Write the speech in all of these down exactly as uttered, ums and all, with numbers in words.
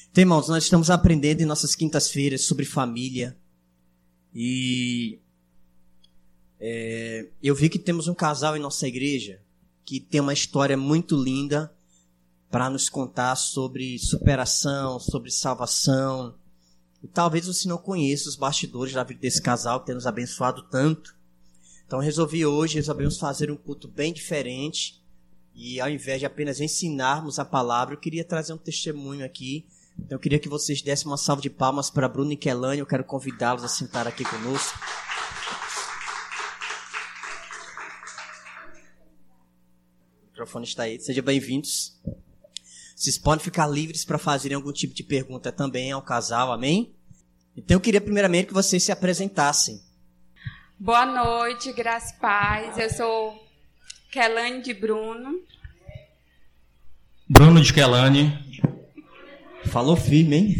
Então, irmãos, nós estamos aprendendo em nossas quintas-feiras sobre família. E é, eu vi que temos um casal em nossa igreja que tem uma história muito linda para nos contar sobre superação, sobre salvação. E talvez você não conheça os bastidores da vida desse casal que tem nos abençoado tanto. Então, resolvi hoje, resolvemos fazer um culto bem diferente. E ao invés de apenas ensinarmos a palavra, eu queria trazer um testemunho aqui. Então, eu queria que vocês dessem uma salva de palmas para Bruno e Kelane. Eu quero convidá-los a sentar aqui conosco. O microfone está aí. Sejam bem-vindos. Vocês podem ficar livres para fazerem algum tipo de pergunta também ao casal, amém? Então, eu queria primeiramente que vocês se apresentassem. Boa noite, graça e paz. Eu sou Kelane de Bruno. Bruno de Kelane. Falou firme, hein?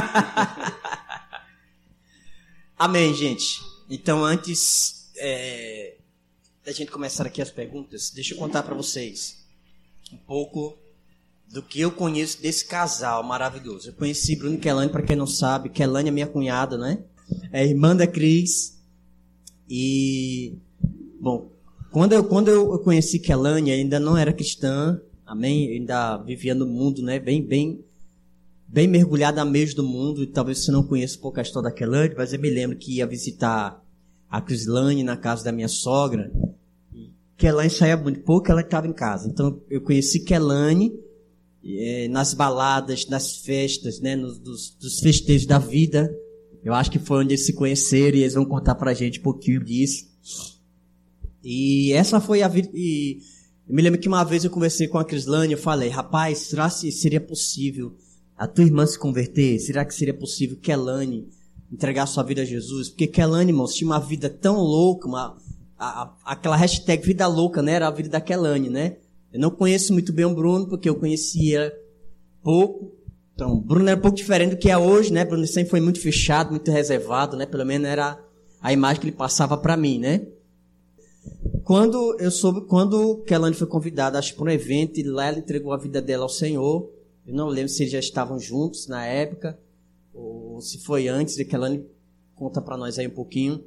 Amém, gente. Então, antes é, da gente começar aqui as perguntas, deixa eu contar para vocês um pouco do que eu conheço desse casal maravilhoso. Eu conheci Bruno e Kelane, para quem não sabe. Kelane é minha cunhada, né? É irmã da Cris. E, bom, quando eu, quando eu conheci Kelane, ainda não era cristã, amém? Eu ainda vivia no mundo, né? Bem, bem, bem mergulhada a meio do mundo. E talvez você não conheça um pouco a história da Kelane, mas eu me lembro que ia visitar a Crislane na casa da minha sogra. E Kelane saía muito pouco, ela estava em casa. Então, eu conheci Kelane é, nas baladas, nas festas, né? Nos, dos, dos festejos da vida. Eu acho que foi onde eles se conheceram e eles vão contar pra gente um pouquinho disso. E essa foi a vida. E eu me lembro que uma vez eu conversei com a Crislane e eu falei, rapaz, será que seria possível a tua irmã se converter? Será que seria possível Kelane entregar sua vida a Jesus? Porque Kelane, irmãos, tinha uma vida tão louca, uma, a, a, aquela hashtag vida louca, né? Era a vida da Kelane, né? Eu não conheço muito bem o Bruno, porque eu conhecia pouco. Então, Bruno era um pouco diferente do que é hoje, né? Bruno sempre foi muito fechado, muito reservado, né? Pelo menos era a imagem que ele passava para mim, né? Quando eu soube, quando Kelane foi convidada, acho que para um evento, e lá ela entregou a vida dela ao Senhor. Eu não lembro se eles já estavam juntos na época, ou se foi antes, e Kelane conta para nós aí um pouquinho.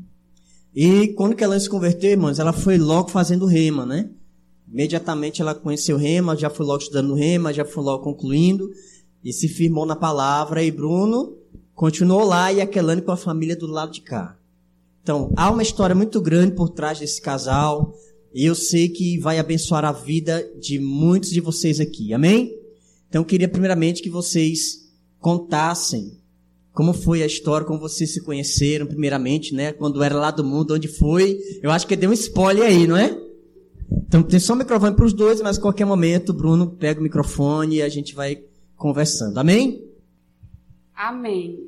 E quando Kelane se converteu, irmãos, ela foi logo fazendo rema, né? Imediatamente ela conheceu rema, já foi logo estudando rema, já foi logo concluindo. E se firmou na palavra, e Bruno continuou lá, e a Kelane com a família do lado de cá. Então, há uma história muito grande por trás desse casal, e eu sei que vai abençoar a vida de muitos de vocês aqui, amém? Então, eu queria primeiramente que vocês contassem como foi a história, como vocês se conheceram primeiramente, né? Quando era lá do mundo, onde foi. Eu acho que deu um spoiler aí, não é? Então, tem só o microfone para os dois, mas a qualquer momento, Bruno pega o microfone e a gente vai conversando. Amém? Amém.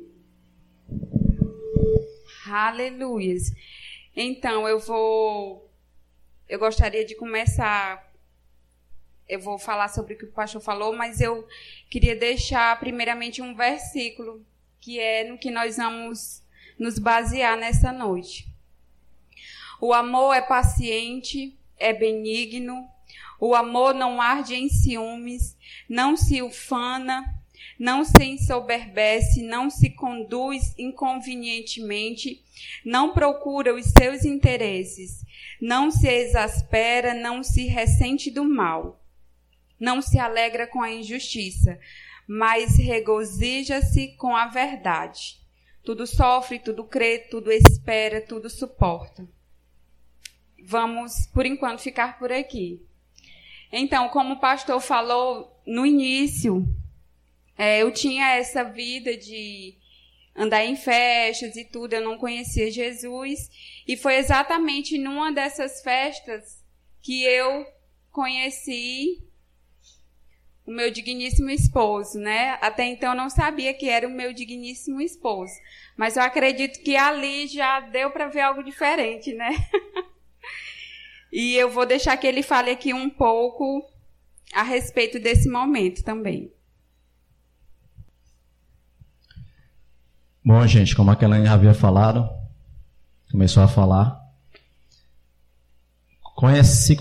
Aleluias. Então, eu vou... Eu gostaria de começar... Eu vou falar sobre o que o pastor falou, mas eu queria deixar primeiramente um versículo, que é no que nós vamos nos basear nessa noite. O amor é paciente, é benigno. O amor não arde em ciúmes, não se ufana, não se ensoberbece, não se conduz inconvenientemente, não procura os seus interesses, não se exaspera, não se ressente do mal, não se alegra com a injustiça, mas regozija-se com a verdade. Tudo sofre, tudo crê, tudo espera, tudo suporta. Vamos, por enquanto, ficar por aqui. Então, como o pastor falou no início, é, eu tinha essa vida de andar em festas e tudo, eu não conhecia Jesus, e foi exatamente numa dessas festas que eu conheci o meu digníssimo esposo, né? Até então eu não sabia que era o meu digníssimo esposo, mas eu acredito que ali já deu para ver algo diferente, né? E eu vou deixar que ele fale aqui um pouco a respeito desse momento também. Bom, gente, como a Kelane já havia falado, começou a falar. Conhece, se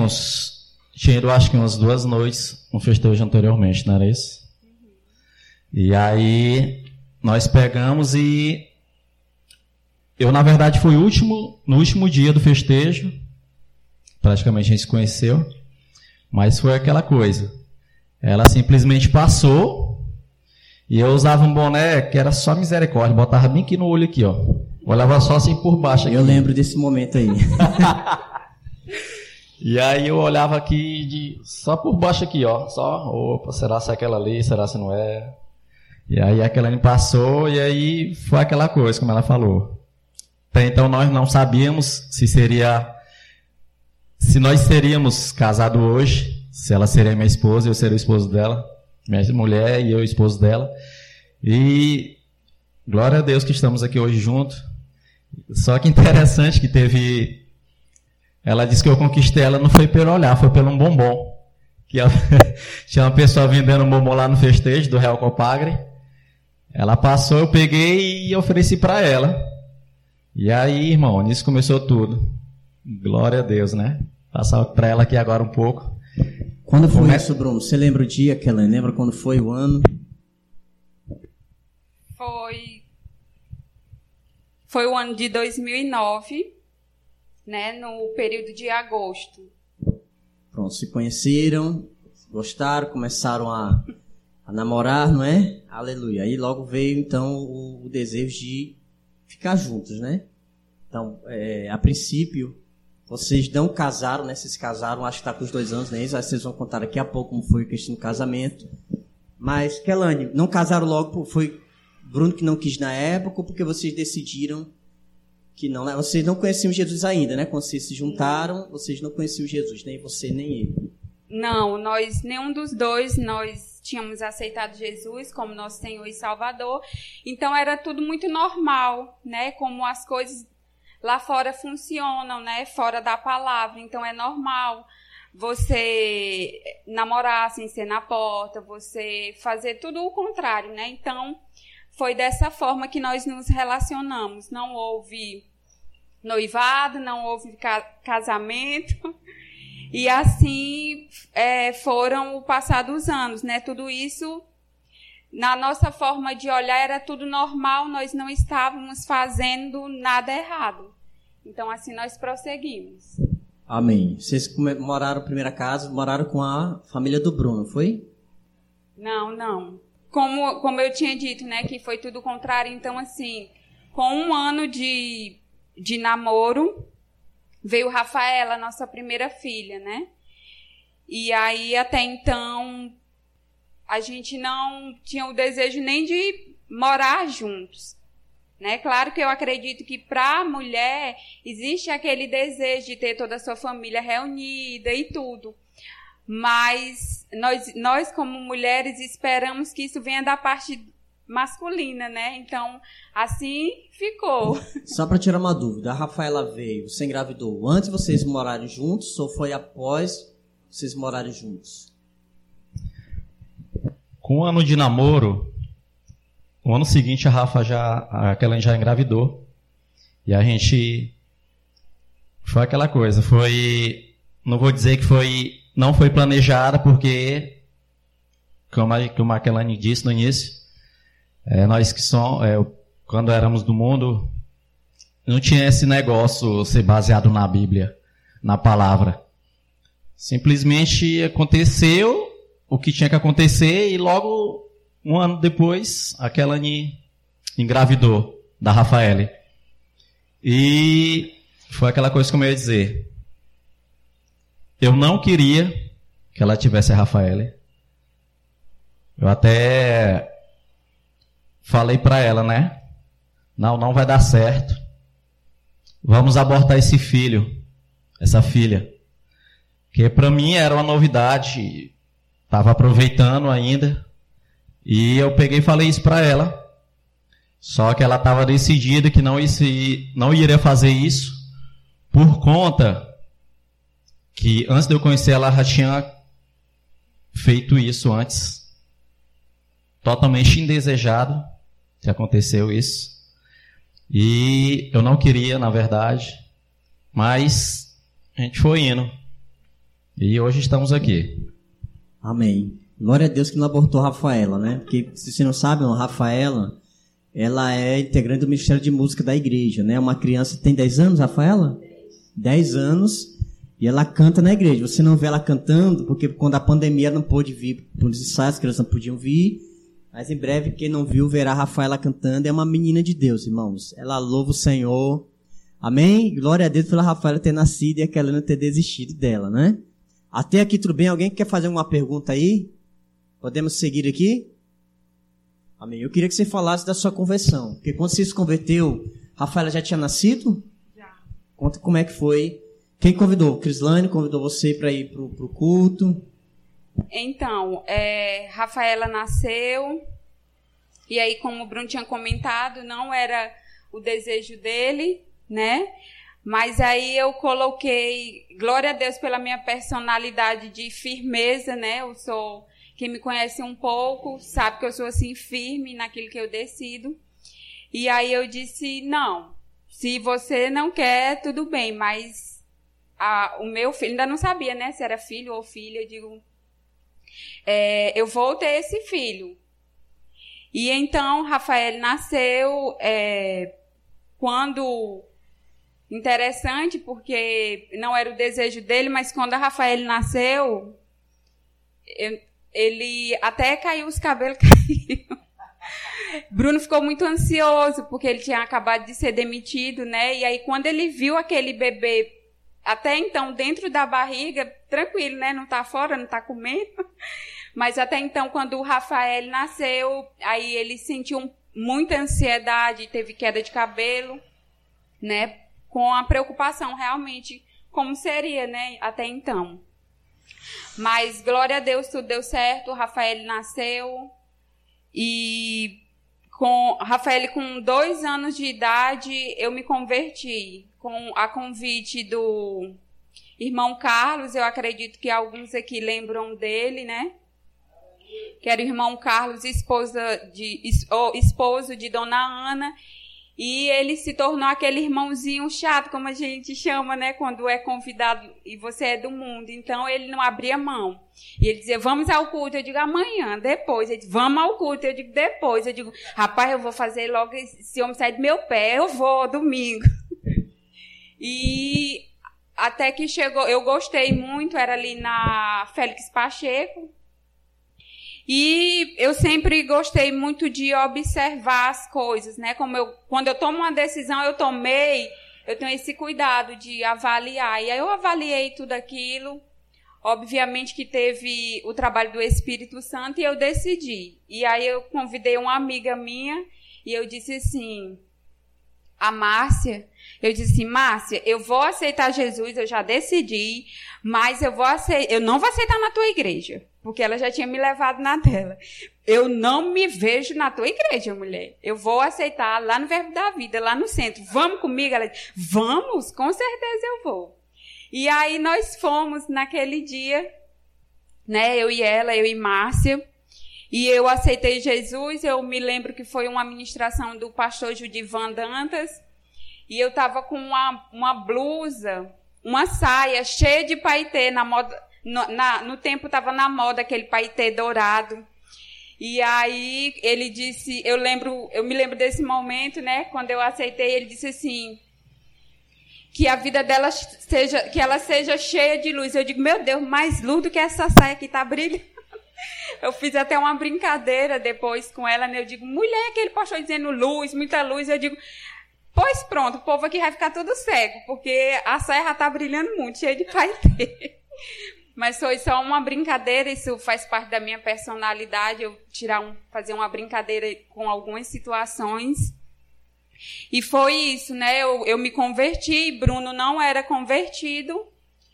conhecemos, tinha ido acho que umas duas noites no festejo anteriormente, não era isso? Uhum. E aí nós pegamos e eu, na verdade, fui o último, no último dia do festejo, praticamente a gente se conheceu, mas foi aquela coisa. Ela simplesmente passou e eu usava um boné que era só misericórdia, botava bem aqui no olho aqui, ó. Olhava só assim por baixo aqui. Eu lembro desse momento aí. E aí eu olhava aqui de, só por baixo aqui, ó. Só, opa, será se é aquela ali, será se não é? E aí aquela ali passou e aí foi aquela coisa, como ela falou. Até então nós não sabíamos se seria, se nós seríamos casados hoje, se ela seria minha esposa e eu seria o esposo dela, minha mulher e eu o esposo dela. E glória a Deus que estamos aqui hoje juntos. Só que interessante que teve, ela disse que eu conquistei ela não foi pelo olhar, foi pelo um bombom. Que ela, tinha uma pessoa vendendo um bombom lá no festejo do Real Copagre. Ela passou, eu peguei e ofereci para ela. E aí, irmão, nisso começou tudo. Glória a Deus, né? Passar para ela aqui agora um pouco. Quando foi Come... isso, Bruno? Você lembra o dia, Kelane? Lembra quando foi o ano? Foi... Foi o ano de dois mil e nove, né? No período de agosto. Pronto, se conheceram, gostaram, começaram a, a namorar, não é? Aleluia. Aí logo veio, então, o, o desejo de ficar juntos, né? Então, é, a princípio, vocês não casaram, né? Vocês se casaram, acho que está com os dois anos, né? Aí vocês vão contar daqui a pouco como foi a questão do casamento. Mas, Kelane, não casaram logo, foi Bruno que não quis na época, ou porque vocês decidiram que não, né? Vocês não conheciam Jesus ainda, né? Quando vocês se juntaram, vocês não conheciam Jesus, nem você, nem ele. Não, nós, nenhum dos dois, nós tínhamos aceitado Jesus como nosso Senhor e Salvador. Então, era tudo muito normal, né? Como as coisas lá fora funcionam, né? Fora da palavra. Então, é normal você namorar sem ser na porta, você fazer tudo o contrário, né? Então, foi dessa forma que nós nos relacionamos. Não houve noivado, não houve ca- casamento. E assim é, foram o passar dos anos, né? Tudo isso, na nossa forma de olhar, era tudo normal. Nós não estávamos fazendo nada errado. Então, assim, nós prosseguimos. Amém. Vocês moraram na primeira casa, moraram com a família do Bruno, foi? Não, não. Como, como eu tinha dito, né, que foi tudo contrário. Então, assim, com um ano de, de namoro, veio Rafaela, nossa primeira filha, né? E aí, até então, a gente não tinha o desejo nem de morar juntos, né? Claro que eu acredito que para a mulher existe aquele desejo de ter toda a sua família reunida e tudo. Mas nós, nós, como mulheres, esperamos que isso venha da parte masculina, né? Então, assim ficou. Só para tirar uma dúvida, a Rafaela veio, você engravidou antes de vocês morarem juntos ou foi após vocês morarem juntos? Com um ano de namoro, no ano seguinte a Rafa já, aquela já engravidou. E a gente, foi aquela coisa, foi, não vou dizer que foi, não foi planejada, porque, como a, como a Kelane disse no início, é, nós que somos, é, quando éramos do mundo, não tinha esse negócio ser baseado na Bíblia, na palavra. Simplesmente aconteceu o que tinha que acontecer e logo, um ano depois, a Kelane engravidou da Rafaele. E foi aquela coisa que eu ia dizer. Eu não queria que ela tivesse a Rafaele. Eu até falei para ela, né? Não, não vai dar certo. Vamos abortar esse filho, essa filha. Que para mim era uma novidade. Estava aproveitando ainda. E eu peguei e falei isso para ela. Só que ela estava decidida que não, esse, não iria fazer isso. Por conta que antes de eu conhecer ela, ela já tinha feito isso antes. Totalmente indesejado que aconteceu isso. E eu não queria, na verdade, mas a gente foi indo. E hoje estamos aqui. Amém. Glória a Deus que não abortou a Rafaela, né? Porque, se você não sabe, a Rafaela, ela é integrante do Ministério de Música da igreja, né? Uma criança tem dez anos, Rafaela? dez anos, e ela canta na igreja. Você não vê ela cantando, porque quando a pandemia ela não pôde vir para os ensaios, as crianças não podiam vir. Mas em breve, quem não viu, verá a Rafaela cantando. É uma menina de Deus, irmãos. Ela louva o Senhor. Amém? Glória a Deus pela Rafaela ter nascido e a Kelena ter desistido dela, né? Até aqui tudo bem? Alguém quer fazer uma pergunta aí? Podemos seguir aqui? Amém. Eu queria que você falasse da sua conversão. Porque quando você se converteu, Rafaela já tinha nascido? Já. Conta como é que foi. Quem convidou? Crislane convidou você para ir pro, pro culto? Então, é, Rafaela nasceu. E aí, como o Bruno tinha comentado, não era o desejo dele, né? Mas aí eu coloquei, glória a Deus pela minha personalidade de firmeza, né? Eu sou... Quem me conhece um pouco sabe que eu sou assim firme naquilo que eu decido. E aí eu disse, não, se você não quer, tudo bem, mas a, o meu filho, ainda não sabia, né, se era filho ou filha, eu digo, é, eu vou ter esse filho. E então, Rafael nasceu é, quando... Interessante, porque não era o desejo dele, mas quando a Rafael nasceu... Eu, ele até caiu, os cabelos caíram. Bruno ficou muito ansioso, porque ele tinha acabado de ser demitido, né? E aí, quando ele viu aquele bebê, até então, dentro da barriga, tranquilo, né? Não tá fora, não tá comendo. Mas até então, quando o Rafael nasceu, aí ele sentiu muita ansiedade, teve queda de cabelo, né? Com a preocupação, realmente, como seria, né? Até então. Mas, glória a Deus, tudo deu certo, o Rafael nasceu, e com Rafael, com dois anos de idade, eu me converti, com a convite do irmão Carlos, eu acredito que alguns aqui lembram dele, né? Que era o irmão Carlos, esposa de, esposo de Dona Ana, e ele se tornou aquele irmãozinho chato, como a gente chama, né? Quando é convidado e você é do mundo. Então, ele não abria mão. E ele dizia, vamos ao culto. Eu digo, amanhã, depois. Ele diz, vamos ao culto. Eu digo, depois. Eu digo, rapaz, eu vou fazer logo esse homem sair do meu pé. Eu vou, domingo. E até que chegou, eu gostei muito, era ali na Félix Pacheco. E eu sempre gostei muito de observar as coisas, né? Como eu, quando eu tomo uma decisão, eu tomei, eu tenho esse cuidado de avaliar. E aí eu avaliei tudo aquilo. Obviamente que teve o trabalho do Espírito Santo e eu decidi. E aí eu convidei uma amiga minha e eu disse assim, a Márcia, eu disse assim, Márcia, eu vou aceitar Jesus, eu já decidi, mas eu, vou aceitar, eu não vou aceitar na tua igreja. Porque ela já tinha me levado na dela. Eu não me vejo na tua igreja, mulher. Eu vou aceitar lá no Verbo da Vida, lá no centro. Vamos comigo? Ela disse, vamos, com certeza eu vou. E aí nós fomos naquele dia, né? Eu e ela, eu e Márcia. E eu aceitei Jesus. Eu me lembro que foi uma ministração do pastor Judivan Dantas. E eu estava com uma, uma blusa, uma saia cheia de paetê na moda... No, na, no tempo estava na moda aquele paetê dourado. E aí ele disse, eu lembro, eu me lembro desse momento, né? Quando eu aceitei, ele disse assim, que a vida dela seja, que ela seja cheia de luz. Eu digo, meu Deus, mais luz do que essa saia que está brilhando. Eu fiz até uma brincadeira depois com ela, né? Eu digo, mulher, aquele pastor dizendo luz, muita luz. Eu digo, pois pronto, o povo aqui vai ficar tudo cego, porque a saia já está brilhando muito, cheia de paetê. Mas foi só uma brincadeira, isso faz parte da minha personalidade, eu tirar um, fazer uma brincadeira com algumas situações. E foi isso, né? Eu, eu me converti, Bruno não era convertido.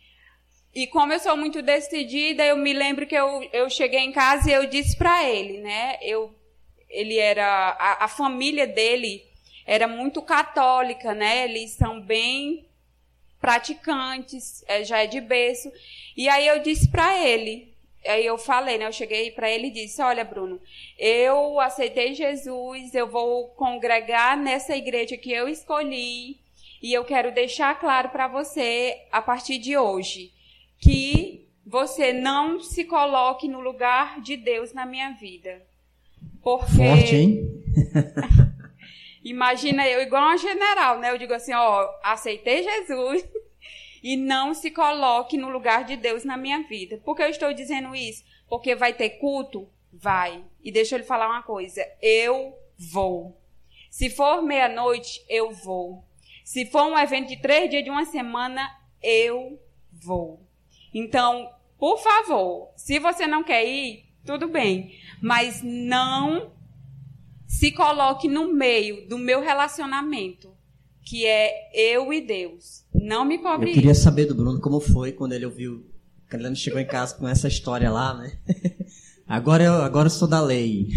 E como eu sou muito decidida, eu me lembro que eu, eu cheguei em casa e eu disse para ele, né? Eu, ele era, a, a família dele era muito católica, né? Eles são bem praticantes, é, já é de berço. E aí eu disse para ele, aí eu falei, né? Eu cheguei para ele e disse, olha, Bruno, eu aceitei Jesus, eu vou congregar nessa igreja que eu escolhi e eu quero deixar claro para você, a partir de hoje, que você não se coloque no lugar de Deus na minha vida. Porque... Forte, hein? Imagina eu igual uma general, né? Eu digo assim, ó, aceitei Jesus e não se coloque no lugar de Deus na minha vida. Por que eu estou dizendo isso? Porque vai ter culto? Vai. E deixa eu lhe falar uma coisa, eu vou. Se for meia-noite, eu vou. Se for um evento de três dias de uma semana, eu vou. Então, por favor, se você não quer ir, tudo bem. Mas não se coloque no meio do meu relacionamento, que é eu e Deus. Não me cobre Eu queria isso. saber do Bruno como foi quando ele ouviu, quando ele chegou em casa com essa história lá, né? Agora eu, agora eu sou da lei.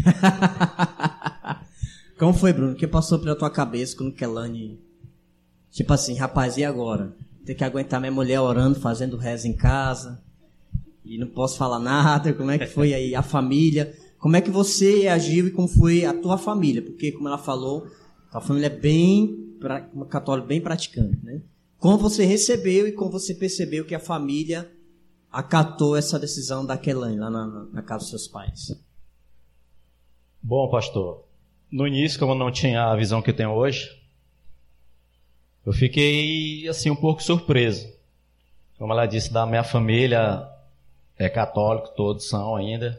Como foi, Bruno? O que passou pela tua cabeça quando Kelane... Tipo assim, rapaz, e agora? Ter que aguentar minha mulher orando, fazendo reza em casa, e não posso falar nada. Como é que foi aí a família? Como é que você agiu e como foi a tua família? Porque, como ela falou, a família é bem, uma católica bem praticante, né? Como você recebeu e como você percebeu que a família acatou essa decisão da Kelane lá na, na casa dos seus pais? Bom, pastor, no início, como eu não tinha a visão que eu tenho hoje, eu fiquei, assim, um pouco surpreso. Como ela disse, da minha família é católico, todos são ainda.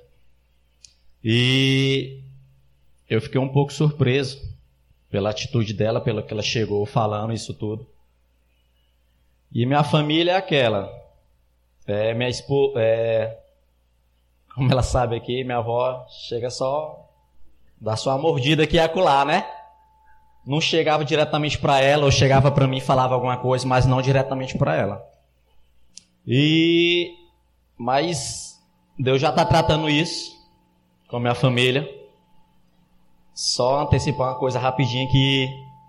E eu fiquei um pouco surpreso pela atitude dela, pelo que ela chegou falando isso tudo. E minha família é aquela. É, minha esposa, é, como ela sabe aqui, minha avó chega só, dá só uma mordida aqui e acolá, né? Não chegava diretamente para ela, ou chegava para mim e falava alguma coisa, mas não diretamente para ela. E, mas Deus já está tratando isso com a minha família. Só antecipar uma coisa rapidinho que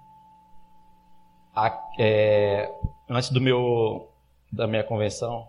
a, é, antes do meu, da minha conversão,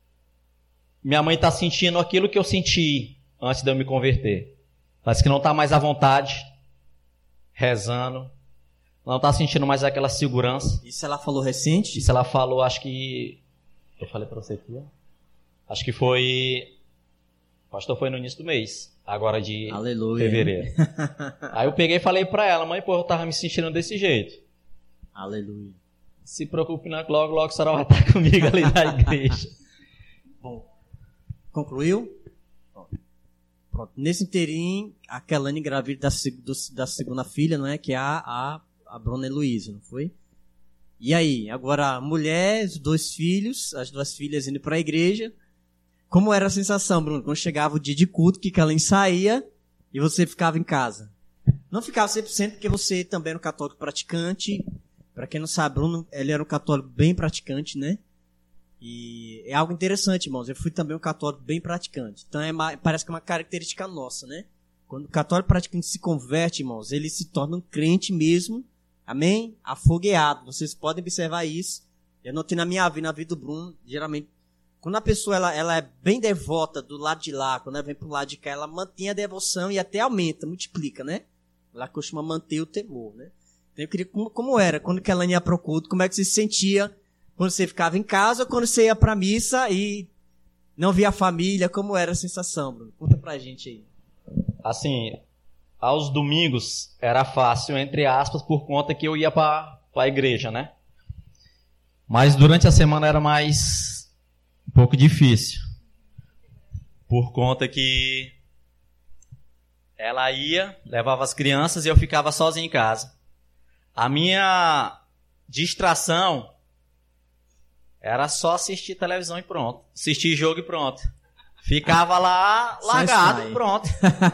minha mãe está sentindo aquilo que eu senti antes de eu me converter. Parece que não está mais à vontade, rezando. Não está sentindo mais aquela segurança. Isso ela falou recente? Isso ela falou, acho que... Eu falei para você aqui, ó. Acho que foi... Pastor, foi no início do mês. Agora de Aleluia. Fevereiro. Aí eu peguei e falei para ela, mãe, pô, eu tava me sentindo desse jeito. Aleluia. Se preocupe não, que logo, logo a senhora vai estar comigo ali na igreja. Bom, concluiu? Pronto. Nesse inteirinho, a Kelane engravida da, da segunda filha, não é? Que é a... a a Bruna Heloísa, não foi? E aí, agora a mulher, os dois filhos, as duas filhas indo para a igreja. Como era a sensação, Bruno, quando chegava o dia de culto, que Kelane saía e você ficava em casa? Não ficava cem por cento porque você também era um católico praticante. Para quem não sabe, Bruno, ele era um católico bem praticante, né? E é algo interessante, irmãos. Eu fui também um católico bem praticante. Então é uma, parece que é uma característica nossa, né? Quando o católico praticante se converte, irmãos, ele se torna um crente mesmo. Amém? Afogueado. Vocês podem observar isso. Eu notei na minha vida, na vida do Bruno, geralmente, quando a pessoa ela, ela é bem devota do lado de lá, quando ela vem pro lado de cá, ela mantém a devoção e até aumenta, multiplica, né? Ela costuma manter o temor, né? Então eu queria, como, como era, quando que ela ia pro culto, como é que você se sentia quando você ficava em casa ou quando você ia pra missa e não via a família, como era a sensação, Bruno? Conta pra gente aí. Assim... Aos domingos era fácil, entre aspas, por conta que eu ia para a igreja, né? Mas durante a semana era mais um pouco difícil. Por conta que ela ia, levava as crianças e eu ficava sozinho em casa. A minha distração era só assistir televisão e pronto. Assistir jogo e pronto. Ficava lá, largado, pronto.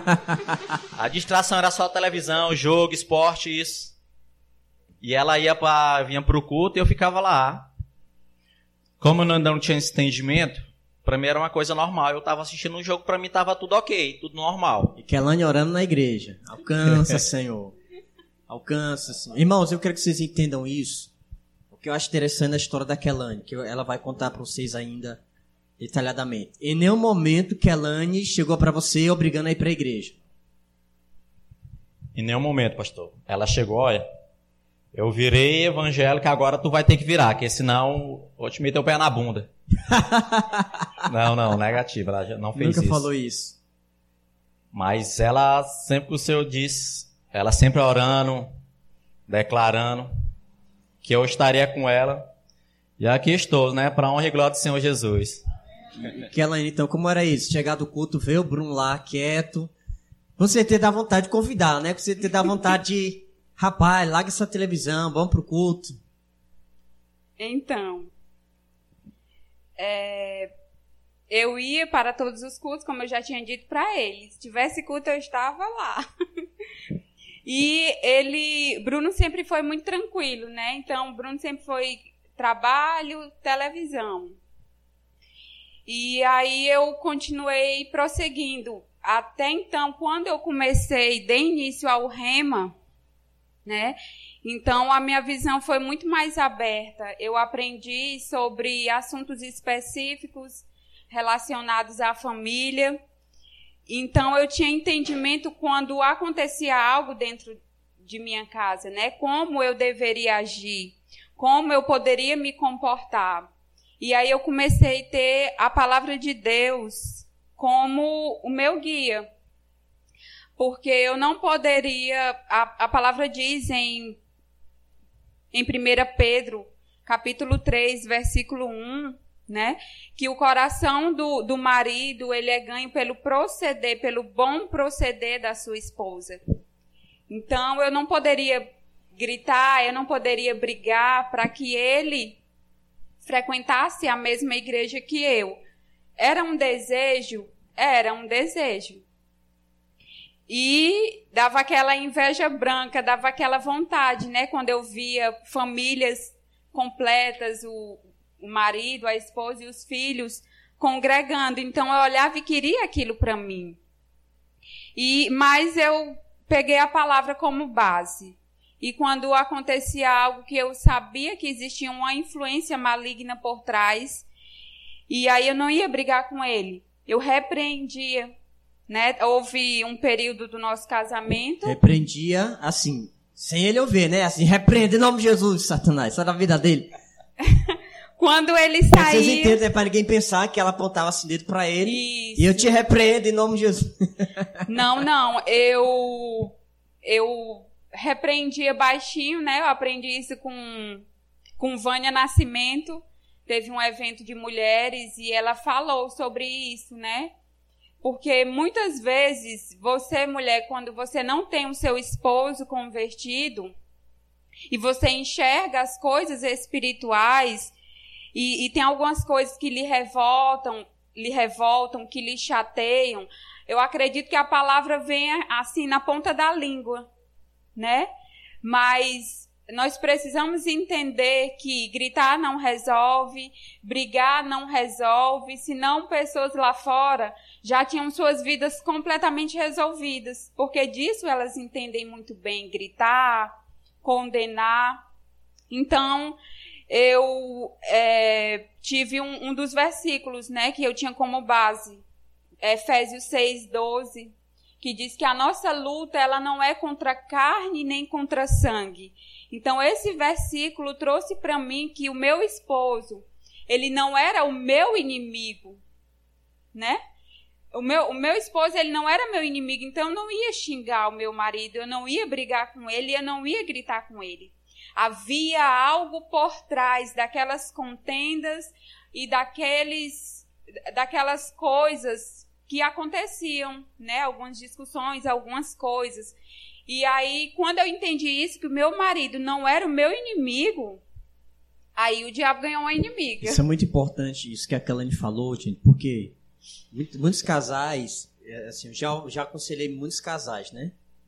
A distração era só televisão, jogo, esporte, isso. E ela ia pra, vinha pro culto e eu ficava lá. Como eu ainda não tinha esse entendimento, pra mim era uma coisa normal. Eu tava assistindo um jogo, pra mim tava tudo ok, tudo normal. E Kelane orando na igreja. Alcança, Senhor. Alcança, Senhor. Irmãos, eu quero que vocês entendam isso. O que eu acho interessante na história da Kelane, que ela vai contar pra vocês ainda detalhadamente. Em nenhum momento Kelane chegou para você obrigando a ir para a igreja. Em nenhum momento, pastor. Ela chegou, olha, eu virei evangélica, agora tu vai ter que virar, porque senão vou te meter o pé na bunda. Não, não, negativa, ela já não fez Nunca isso. falou isso. Mas ela, sempre que o Senhor disse, ela sempre orando, declarando que eu estaria com ela. E aqui estou, né, para a honra e glória do Senhor Jesus. Kelane, então, como era isso? Chegar do culto, ver o Bruno lá, quieto. Com certeza dá vontade de convidar, né? Com certeza dá vontade de... Rapaz, larga essa televisão, vamos pro culto. Então, é, eu ia para todos os cultos, como eu já tinha dito para ele. Se tivesse culto, eu estava lá. E ele... Bruno sempre foi muito tranquilo, né? Então, Bruno sempre foi trabalho, televisão. E aí eu continuei prosseguindo. Até então, quando eu comecei, dei início ao Rema, né? Então, a minha visão foi muito mais aberta. Eu aprendi sobre assuntos específicos relacionados à família. Então, eu tinha entendimento quando acontecia algo dentro de minha casa, né? Como eu deveria agir, como eu poderia me comportar. E aí eu comecei a ter a palavra de Deus como o meu guia. Porque eu não poderia... A, a palavra diz em, em primeiro Pedro, capítulo três, versículo um, né? Que o coração do, do marido, ele é ganho pelo proceder, pelo bom proceder da sua esposa. Então, eu não poderia gritar, eu não poderia brigar para que ele frequentasse a mesma igreja que eu. Era um desejo? Era um desejo. E dava aquela inveja branca, dava aquela vontade, né? Quando eu via famílias completas, o, o marido, a esposa e os filhos congregando. Então, eu olhava e queria aquilo para mim. E, mas eu peguei a palavra como base. E quando acontecia algo que eu sabia que existia uma influência maligna por trás, e aí eu não ia brigar com ele, eu repreendia, né? Houve um período do nosso casamento... Repreendia, assim, sem ele ouvir, né? Assim, repreende em nome de Jesus, Satanás, sai da vida dele. Quando ele saía... Vocês entendem, é para ninguém pensar que ela apontava assim dedo para ele, Isso. E eu te repreendo em nome de Jesus. Não, não, eu... eu repreendia baixinho, né? Eu aprendi isso com, com Vânia Nascimento. Teve um evento de mulheres e ela falou sobre isso, né? Porque muitas vezes, você, mulher, quando você não tem o seu esposo convertido e você enxerga as coisas espirituais e, e tem algumas coisas que lhe revoltam, lhe revoltam, que lhe chateiam, eu acredito que a palavra venha assim na ponta da língua, né? Mas nós precisamos entender que gritar não resolve, brigar não resolve, senão pessoas lá fora já tinham suas vidas completamente resolvidas, porque disso elas entendem muito bem, gritar, condenar. Então, eu é, tive um, um dos versículos, né, que eu tinha como base, Efésios seis, doze, que diz que a nossa luta ela não é contra carne nem contra sangue. Então, esse versículo trouxe para mim que o meu esposo, ele não era o meu inimigo, né? O meu, o meu esposo, ele não era meu inimigo, então eu não ia xingar o meu marido, eu não ia brigar com ele, eu não ia gritar com ele. Havia algo por trás daquelas contendas e daqueles, daquelas coisas que aconteciam, né? Algumas discussões, algumas coisas. E aí, quando eu entendi isso, que o meu marido não era o meu inimigo, aí o diabo ganhou uma inimiga. Isso é muito importante, isso que a Kelane falou, gente, porque muito, muitos casais, assim, eu já, já aconselhei muitos casais, né?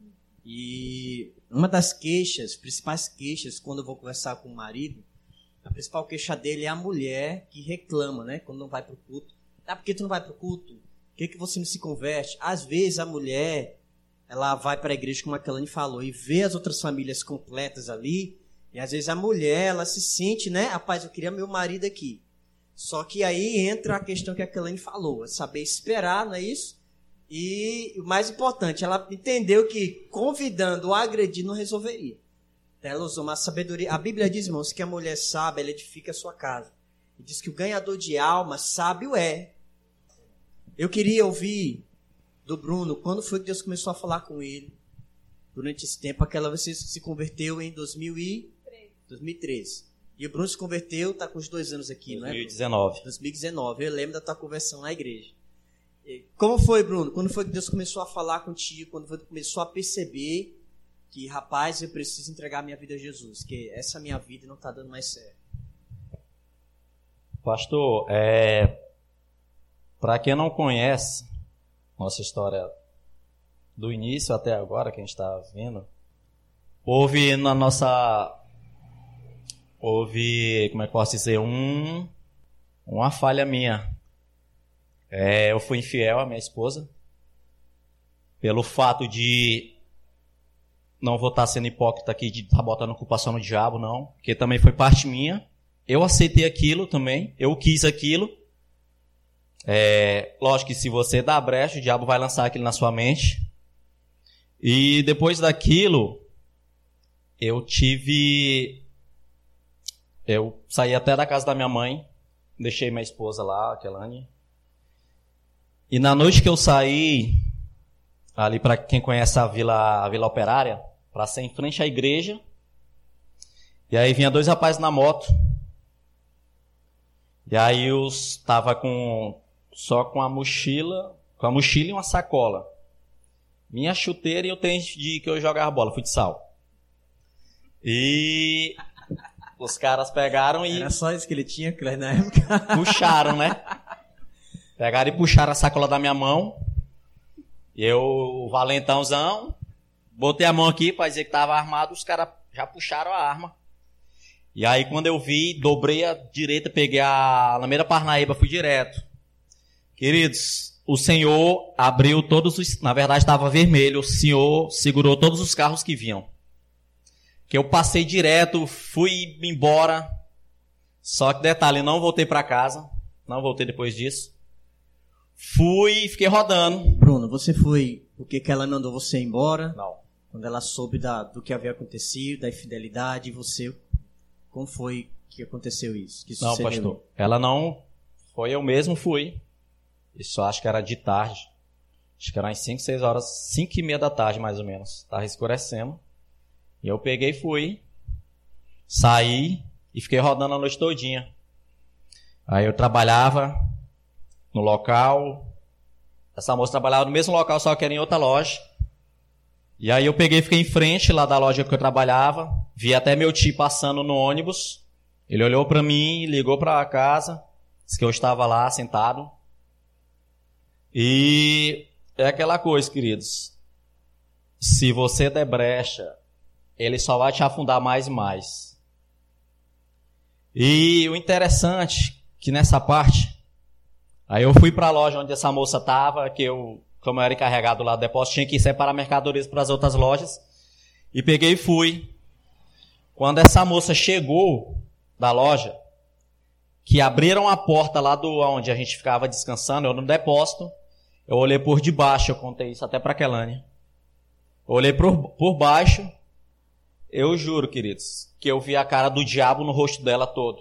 E uma das queixas, principais queixas, quando eu vou conversar com o marido, a principal queixa dele é a mulher que reclama, né? Quando não vai pro culto. Ah, por que tu não vai pro culto? Por que, que você não se converte? Às vezes a mulher, ela vai para a igreja, como a Kelane falou, e vê as outras famílias completas ali, e às vezes a mulher, ela se sente, né? Rapaz, eu queria meu marido aqui. Só que aí entra a questão que a Kelane falou, é saber esperar, não é isso? E o mais importante, ela entendeu que convidando ou agredindo não resolveria. Ela usou uma sabedoria. A Bíblia diz, irmãos, que a mulher sábia, ela edifica a sua casa. E diz que o ganhador de alma sábio é. Eu queria ouvir do Bruno, quando foi que Deus começou a falar com ele? Durante esse tempo, aquela vez você se converteu em dois mil e treze. E o Bruno se converteu, está com os dois anos aqui, dois mil e não dezenove. é? dois mil e dezenove. Eu lembro da tua conversão na igreja. Como foi, Bruno? Quando foi que Deus começou a falar contigo? Quando foi que começou a perceber que, rapaz, eu preciso entregar minha vida a Jesus? Que essa minha vida não está dando mais certo. Pastor, é... para quem não conhece nossa história do início até agora, que a gente está vendo, houve na nossa... Houve, como é que eu posso dizer, um... uma falha minha. É, eu fui infiel à minha esposa, pelo fato de, não vou estar sendo hipócrita aqui, de estar botando culpa só no diabo, não, porque também foi parte minha. Eu aceitei aquilo também, eu quis aquilo. É, lógico que se você dá brecha, o diabo vai lançar aquilo na sua mente. E depois daquilo, eu tive... Eu saí até da casa da minha mãe, deixei minha esposa lá, a Kelane. E na noite que eu saí, ali para quem conhece a Vila, a Vila Operária, para ser em frente à igreja, e aí vinha dois rapazes na moto, e aí eu estava com, só com a mochila, com a mochila e uma sacola, minha chuteira e o tênis de que eu jogava bola, futsal. E os caras pegaram e... Era só isso que ele tinha, Cleber, na época. Puxaram, né? Pegaram e puxaram a sacola da minha mão. E eu, valentãozão, botei a mão aqui para dizer que estava armado, os caras já puxaram a arma. E aí quando eu vi, dobrei a direita, peguei a Alameda Parnaíba, fui direto. Queridos, o Senhor abriu todos os... Na verdade estava vermelho, o Senhor segurou todos os carros que vinham. Que eu passei direto, fui embora. Só que detalhe, não voltei para casa. Não voltei depois disso. Fui e fiquei rodando. Bruno, você foi porque que ela mandou você embora? Não. Quando ela soube da, do que havia acontecido, da infidelidade, você... Como foi que aconteceu isso? Que não, pastor. Ela não... Foi eu mesmo fui. Isso acho que era de tarde. Acho que era às cinco, seis horas, cinco e meia da tarde mais ou menos. Estava escurecendo. E eu peguei e fui. Saí e fiquei rodando a noite todinha. Aí eu trabalhava no local. Essa moça trabalhava no mesmo local, só que era em outra loja. E aí eu peguei e fiquei em frente lá da loja que eu trabalhava. Vi até meu tio passando no ônibus. Ele olhou para mim, ligou para casa. Disse que eu estava lá sentado. E é aquela coisa, queridos. Se você der brecha, ele só vai te afundar mais e mais. E o interessante que nessa parte, aí eu fui para a loja onde essa moça estava, que eu, como eu era encarregado lá do depósito, tinha que separar mercadorias para as outras lojas, e peguei e fui. Quando essa moça chegou da loja, que abriram a porta lá do onde a gente ficava descansando, eu no depósito, eu olhei por debaixo, eu contei isso até para a Kelane. Eu olhei por, por baixo, eu juro, queridos, que eu vi a cara do diabo no rosto dela todo.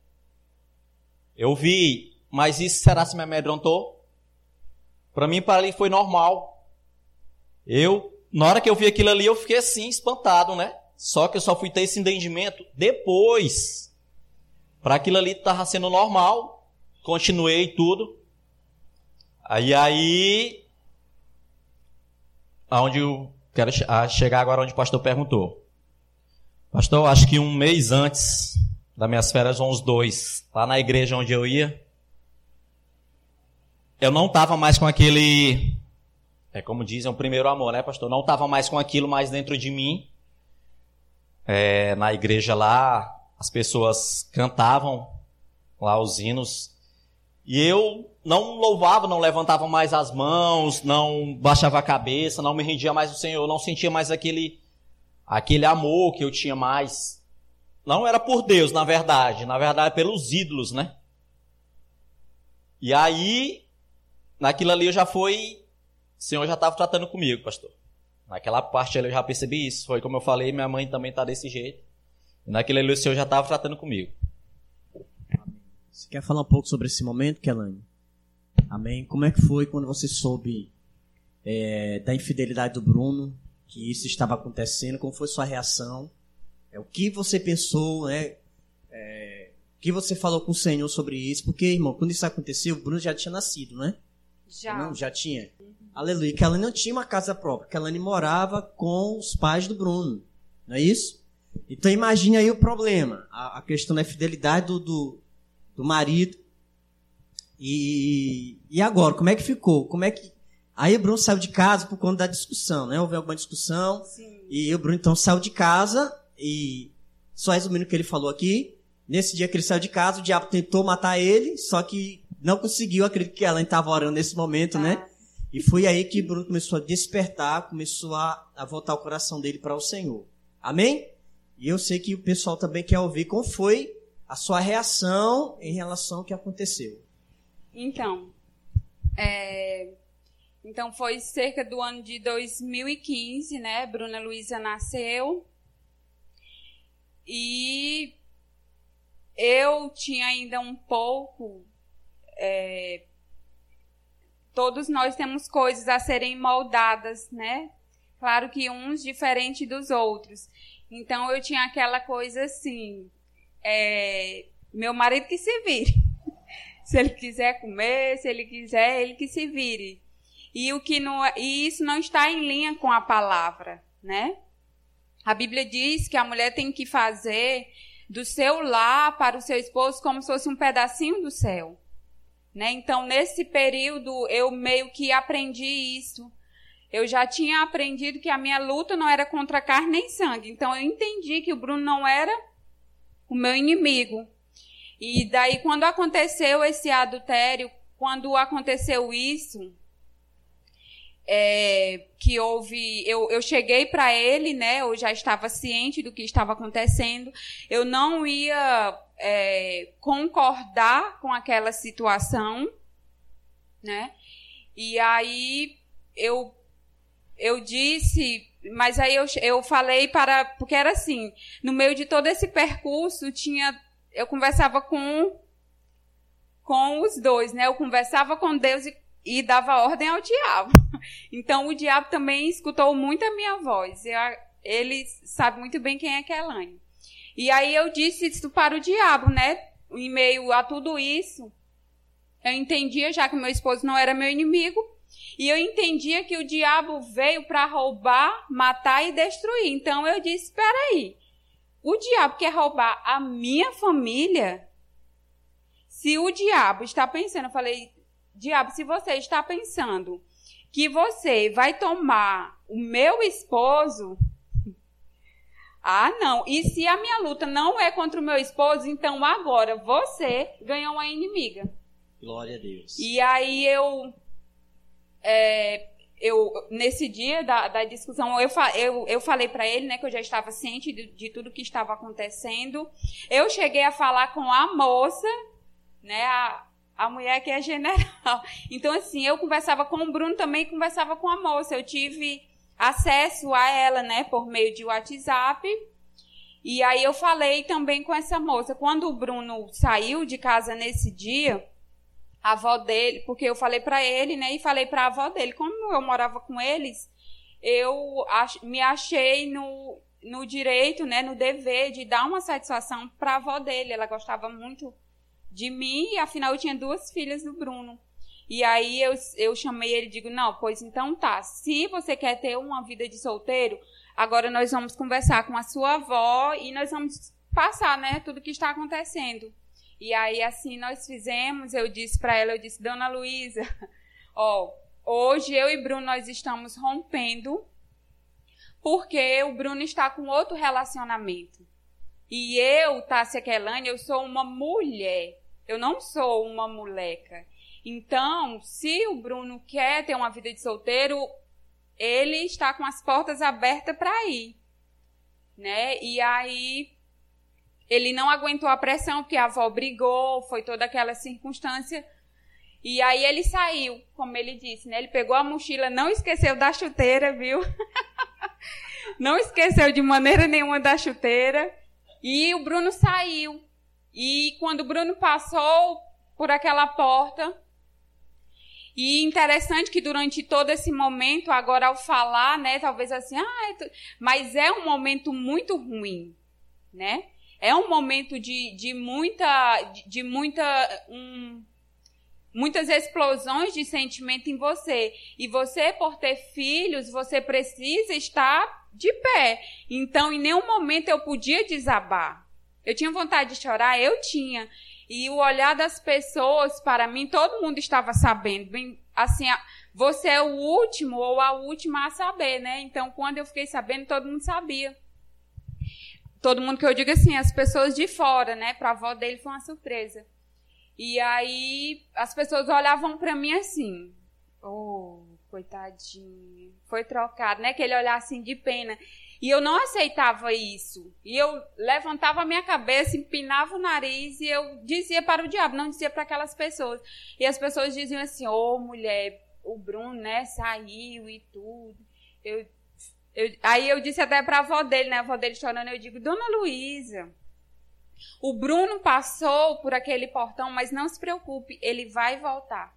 Eu vi, mas isso será se me amedrontou? Para mim, para ali foi normal. Eu, na hora que eu vi aquilo ali, eu fiquei assim, espantado, né? Só que eu só fui ter esse entendimento depois. Para aquilo ali estava sendo normal, continuei tudo. Aí, aí, aonde eu quero chegar agora, onde o pastor perguntou. Pastor, acho que um mês antes das minhas férias, ou uns dois, lá na igreja onde eu ia, eu não estava mais com aquele, é como dizem, o primeiro amor, né, pastor? Não estava mais com aquilo mais dentro de mim. É, na igreja lá, as pessoas cantavam lá os hinos, e eu não louvava, não levantava mais as mãos, não baixava a cabeça, não me rendia mais ao Senhor, não sentia mais aquele, aquele amor que eu tinha mais. Não era por Deus, na verdade, na verdade pelos ídolos, né? E aí, naquilo ali eu já foi, o Senhor já estava tratando comigo, pastor. Naquela parte ali eu já percebi isso, foi como eu falei, minha mãe também está desse jeito. E naquilo ali o Senhor já estava tratando comigo. Você quer falar um pouco sobre esse momento, Kelane? Amém. Como é que foi quando você soube é, da infidelidade do Bruno, que isso estava acontecendo? Como foi sua reação? É, o que você pensou, né? É, o que você falou com o Senhor sobre isso? Porque, irmão, quando isso aconteceu, o Bruno já tinha nascido, né? Já. Não, já tinha. Uhum. Aleluia. Kelane não tinha uma casa própria. Kelane morava com os pais do Bruno. Não é isso? Então imagine aí o problema. A, a questão da infidelidade do, do, do marido. E, e agora, como é que ficou? Como é que... Aí o Bruno saiu de casa por conta da discussão, né? Houve alguma discussão. Sim. E o Bruno então saiu de casa. E só resumindo o que ele falou aqui. Nesse dia que ele saiu de casa, o diabo tentou matar ele. Só que não conseguiu. Acredito que ela estava orando nesse momento, ah. né? E foi aí que o Bruno começou a despertar. Começou a, a voltar o coração dele para o Senhor. Amém? E eu sei que o pessoal também quer ouvir como foi a sua reação em relação ao que aconteceu. Então, é, então foi cerca do ano de dois mil e quinze, né? Bruna Luísa nasceu. E eu tinha ainda um pouco... É, todos nós temos coisas a serem moldadas, né? Claro que uns diferentes dos outros. Então, eu tinha aquela coisa assim, é, meu marido que se vire. Se ele quiser comer, se ele quiser, ele que se vire. E, o que não, e isso não está em linha com a palavra, né? A Bíblia diz que a mulher tem que fazer do seu lar para o seu esposo como se fosse um pedacinho do céu. Né? Então, nesse período, eu meio que aprendi isso. Eu já tinha aprendido que a minha luta não era contra carne nem sangue. Então, eu entendi que o Bruno não era o meu inimigo. E daí, quando aconteceu esse adultério, quando aconteceu isso, é, que houve... Eu, eu cheguei para ele, né? Eu já estava ciente do que estava acontecendo. Eu não ia é, concordar com aquela situação, né? E aí, eu... Eu disse, mas aí eu, eu falei para... Porque era assim, no meio de todo esse percurso, tinha, eu conversava com, com os dois, né? Eu conversava com Deus e, e dava ordem ao diabo. Então, o diabo também escutou muito a minha voz. Eu, ele sabe muito bem quem é Kelane. E aí eu disse isso para o diabo, né? Em meio a tudo isso, eu entendia já que meu esposo não era meu inimigo. E eu entendia que o diabo veio para roubar, matar e destruir. Então eu disse, espera aí, o diabo quer roubar a minha família? Se o diabo está pensando, eu falei, diabo, se você está pensando que você vai tomar o meu esposo, ah, não. E se a minha luta não é contra o meu esposo, então agora você ganhou uma inimiga. Glória a Deus. E aí eu... É, eu, nesse dia da, da discussão, eu, eu, eu falei para ele, né, que eu já estava ciente de, de tudo que estava acontecendo. Eu cheguei a falar com a moça, né, a, a mulher que é general. Então, assim, eu conversava com o Bruno também, conversava com a moça. Eu tive acesso a ela, né, por meio de WhatsApp. E aí eu falei também com essa moça. Quando o Bruno saiu de casa nesse dia... A avó dele, porque eu falei para ele, né, e falei para a avó dele. Como eu morava com eles, eu ach, me achei no, no direito, né, no dever de dar uma satisfação para a avó dele. Ela gostava muito de mim e, afinal, eu tinha duas filhas do Bruno. E aí eu, eu chamei ele e digo, não, pois então tá, se você quer ter uma vida de solteiro, agora nós vamos conversar com a sua avó e nós vamos passar, né, tudo que está acontecendo. E aí, assim, nós fizemos, eu disse para ela, eu disse, Dona Luísa, ó, hoje eu e Bruno, nós estamos rompendo, porque o Bruno está com outro relacionamento. E eu, Tássia Kelane, eu sou uma mulher, eu não sou uma moleca. Então, se o Bruno quer ter uma vida de solteiro, ele está com as portas abertas para ir, né? E aí... Ele não aguentou a pressão, porque a avó brigou, foi toda aquela circunstância. E aí ele saiu, como ele disse, né? Ele pegou a mochila, não esqueceu da chuteira, viu? Não esqueceu de maneira nenhuma da chuteira. E o Bruno saiu. E quando o Bruno passou por aquela porta, e interessante que durante todo esse momento, agora ao falar, né, talvez assim, ah, mas é um momento muito ruim, né? É um momento de, de muita, de, de muita, um, muitas explosões de sentimento em você. E você, por ter filhos, você precisa estar de pé. Então, em nenhum momento eu podia desabar. Eu tinha vontade de chorar? Eu tinha. E o olhar das pessoas, para mim, todo mundo estava sabendo. Bem, assim, você é o último ou a última a saber, né? Então, quando eu fiquei sabendo, todo mundo sabia. Todo mundo que eu digo assim, as pessoas de fora, né? Para a avó dele foi uma surpresa. E aí, as pessoas olhavam para mim assim, oh, coitadinha, foi trocado, né? Aquele olhar assim de pena. E eu não aceitava isso. E eu levantava a minha cabeça, empinava o nariz e eu dizia para o diabo, não dizia para aquelas pessoas. E as pessoas diziam assim, ô, oh, mulher, o Bruno, né, saiu e tudo. Eu, eu, aí eu disse até para a avó dele, né, a avó dele chorando, eu digo, Dona Luísa, o Bruno passou por aquele portão, mas não se preocupe, ele vai voltar.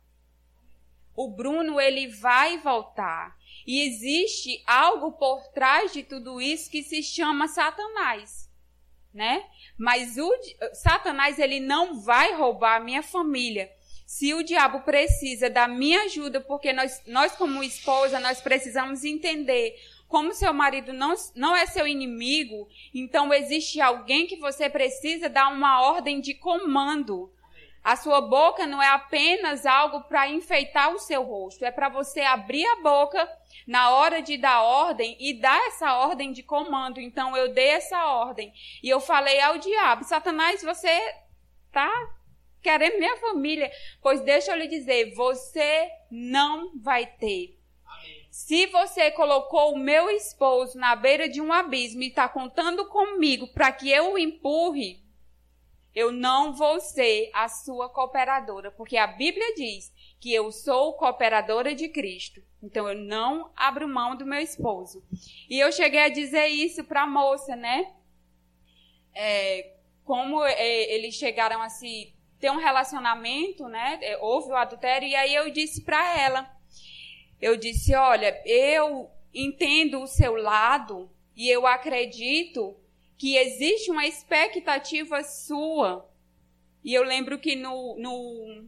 O Bruno, ele vai voltar. E existe algo por trás de tudo isso que se chama Satanás, né? Mas o Satanás, ele não vai roubar a minha família. Se o diabo precisa da minha ajuda, porque nós, nós como esposa, nós precisamos entender como seu marido não, não é seu inimigo, então existe alguém que você precisa dar uma ordem de comando. A sua boca não é apenas algo para enfeitar o seu rosto, é para você abrir a boca na hora de dar ordem e dar essa ordem de comando. Então, eu dei essa ordem e eu falei ao diabo, Satanás, você está querendo minha família? Pois deixa eu lhe dizer, você não vai ter. Amém. Se você colocou o meu esposo na beira de um abismo e está contando comigo para que eu o empurre, eu não vou ser a sua cooperadora, porque a Bíblia diz que eu sou cooperadora de Cristo. Então, eu não abro mão do meu esposo. E eu cheguei a dizer isso para a moça, né? É, como é, eles chegaram a se ter um relacionamento, né? É, houve o adultério, e aí eu disse para ela, eu disse, olha, eu entendo o seu lado e eu acredito que existe uma expectativa sua. E eu lembro que no, no,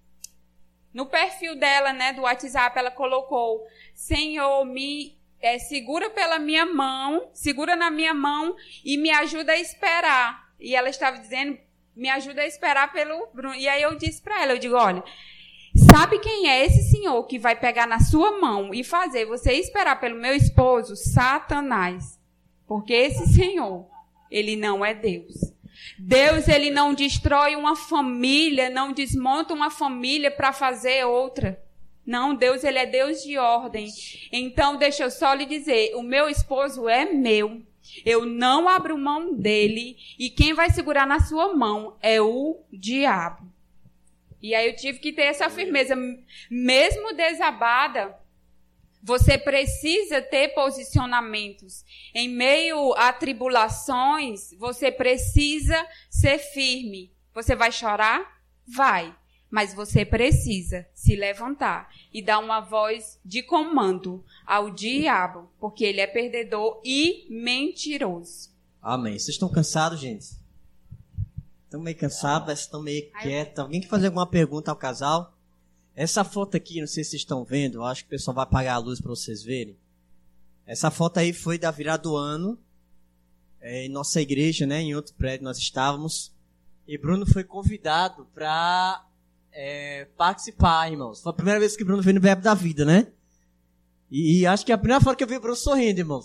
no perfil dela, né, do WhatsApp, ela colocou, Senhor, me é, segura pela minha mão, segura na minha mão e me ajuda a esperar. E ela estava dizendo, me ajuda a esperar pelo Bruno. E aí eu disse para ela, eu digo, olha, sabe quem é esse senhor que vai pegar na sua mão e fazer você esperar pelo meu esposo? Satanás. Porque esse senhor, ele não é Deus. Deus, ele não destrói uma família, não desmonta uma família para fazer outra. Não, Deus, ele é Deus de ordem. Então, deixa eu só lhe dizer, o meu esposo é meu. Eu não abro mão dele e quem vai segurar na sua mão é o diabo. E aí eu tive que ter essa firmeza. Mesmo desabada, você precisa ter posicionamentos. Em meio a tribulações, você precisa ser firme. Você vai chorar? Vai. Mas você precisa se levantar e dar uma voz de comando ao diabo, porque ele é perdedor e mentiroso. Amém. Vocês estão cansados, gente? Estão meio cansados, estão meio quietos. Alguém quer fazer alguma pergunta ao casal? Essa foto aqui, não sei se vocês estão vendo, eu acho que o pessoal vai apagar a luz para vocês verem. Essa foto aí foi da virada do ano, é, em nossa igreja, né, em outro prédio nós estávamos. E Bruno foi convidado para é, participar, irmãos. Foi a primeira vez que Bruno veio no Verbo da Vida, né? E, e acho que é a primeira foto que eu vi o Bruno sorrindo, irmãos.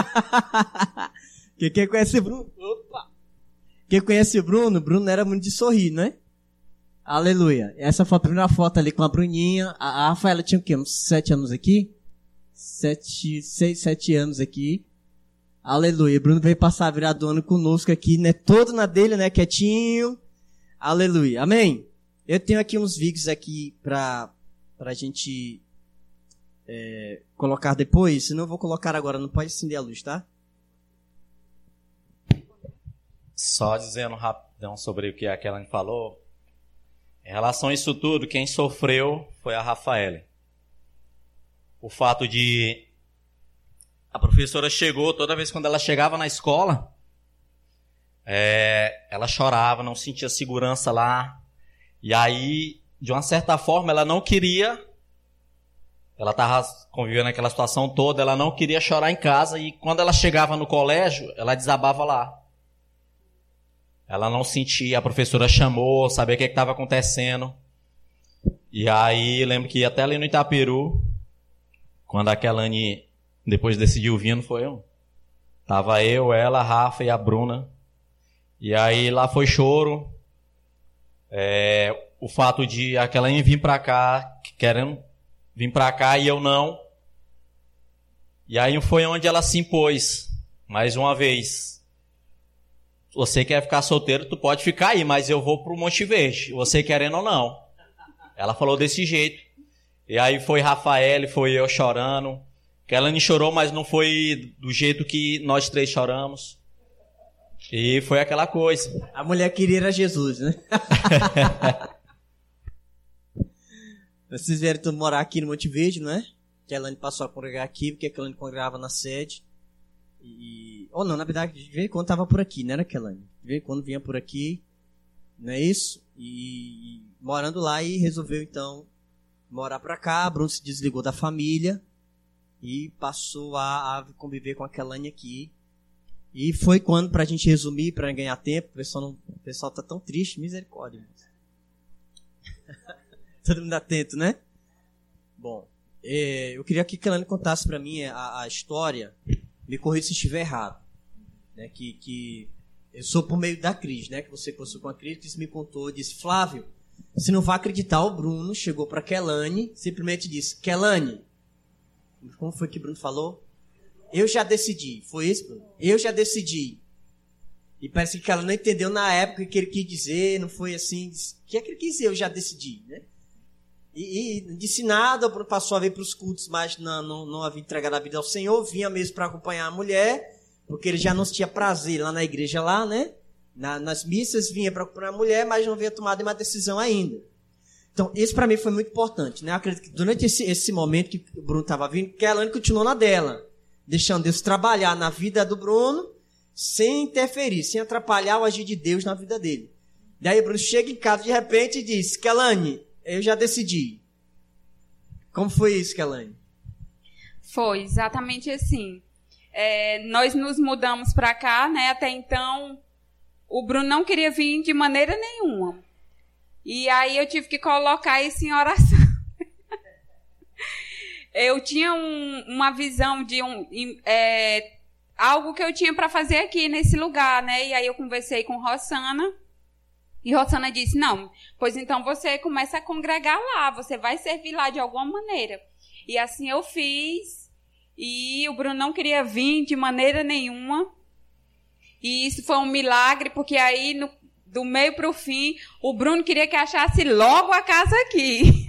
Quem, quem conhece o Bruno? Opa! Quem conhece o Bruno, Bruno era muito de sorrir, né? Aleluia. Essa foi a primeira foto ali com a Bruninha. A, a Rafaela tinha o quê? Uns sete anos aqui? Sete, seis, sete anos aqui. Aleluia. Bruno veio passar a virada do ano conosco aqui, né? Todo na dele, né? Quietinho. Aleluia. Amém? Eu tenho aqui uns vídeos aqui pra, pra gente é, colocar depois. Senão eu vou colocar agora. Não pode acender a luz, tá? Só dizendo rapidão sobre o que a Kelane falou. Em relação a isso tudo, quem sofreu foi a Rafaele. O fato de... A professora chegou, toda vez quando ela chegava na escola, é, ela chorava, não sentia segurança lá. E aí, de uma certa forma, ela não queria... Ela estava convivendo naquela situação toda, ela não queria chorar em casa. E quando ela chegava no colégio, ela desabava lá. Ela não sentia, a professora chamou, sabia o que estava acontecendo. E aí, lembro que até ali no Itaperu, quando a Kelane depois decidiu vir, não foi eu? Tava eu, ela, a Rafa e a Bruna. E aí lá foi choro. É, o fato de a Kelane vir pra cá, querendo vir pra cá e eu não. E aí foi onde ela se impôs, mais uma vez. Você quer ficar solteiro, tu pode ficar aí, mas eu vou pro Monte Verde, você querendo ou não. Ela falou desse jeito. E aí foi Rafael, foi eu chorando. Kelane chorou, mas não foi do jeito que nós três choramos. E foi aquela coisa. A mulher queria era Jesus, né? Vocês vieram morar aqui no Monte Verde, não é? Kelane passou a congregar aqui, porque a Kelane congregava na sede. E... Ou não, na verdade, de vez em quando estava por aqui, não era, Kelane? De vez em quando vinha por aqui, não é isso? E, e morando lá, e resolveu, então, morar pra cá. Bruno se desligou da família e passou a, a conviver com a Kelane aqui. E foi quando, pra gente resumir, pra ganhar tempo, o pessoal, não, o pessoal tá tão triste, misericórdia. Todo mundo atento, né? Bom, é, eu queria que a Kelane contasse pra mim a, a história, me corrija se estiver errado, né? Que, que eu sou por meio da Cris, né? Que você passou com a Cris, que me contou, disse: Flávio, você não vai acreditar, o Bruno chegou pra Kelane, simplesmente disse: Kelane, como foi que o Bruno falou? Eu já decidi. Foi isso, Bruno? Eu já decidi. E parece que ela não entendeu na época o que ele quis dizer, não foi assim. Disse, o que é que ele quis dizer? Eu já decidi, né? E, e não disse nada, o Bruno passou a vir para os cultos, mas não, não, não havia entregado a vida ao Senhor, vinha mesmo para acompanhar a mulher, porque ele já não tinha prazer lá na igreja, lá, né? Na, nas missas, vinha para acompanhar a mulher, mas não havia tomado uma decisão ainda. Então, isso para mim foi muito importante, né? Eu acredito que durante esse, esse momento que o Bruno estava vindo, Kelane continuou na dela, deixando Deus trabalhar na vida do Bruno, sem interferir, sem atrapalhar o agir de Deus na vida dele. Daí o Bruno chega em casa de repente e diz: Kelane, eu já decidi. Como foi isso, Kelane? Foi exatamente assim. É, nós nos mudamos para cá, né? Até então, o Bruno não queria vir de maneira nenhuma. E aí eu tive que colocar isso em oração. Eu tinha um, uma visão de um, é, algo que eu tinha para fazer aqui nesse lugar, né? E aí eu conversei com Rossana. E Rossana disse: não, pois então você começa a congregar lá, você vai servir lá de alguma maneira. E assim eu fiz, e o Bruno não queria vir de maneira nenhuma. E isso foi um milagre, porque aí, no, do meio para o fim, o Bruno queria que achasse logo a casa aqui.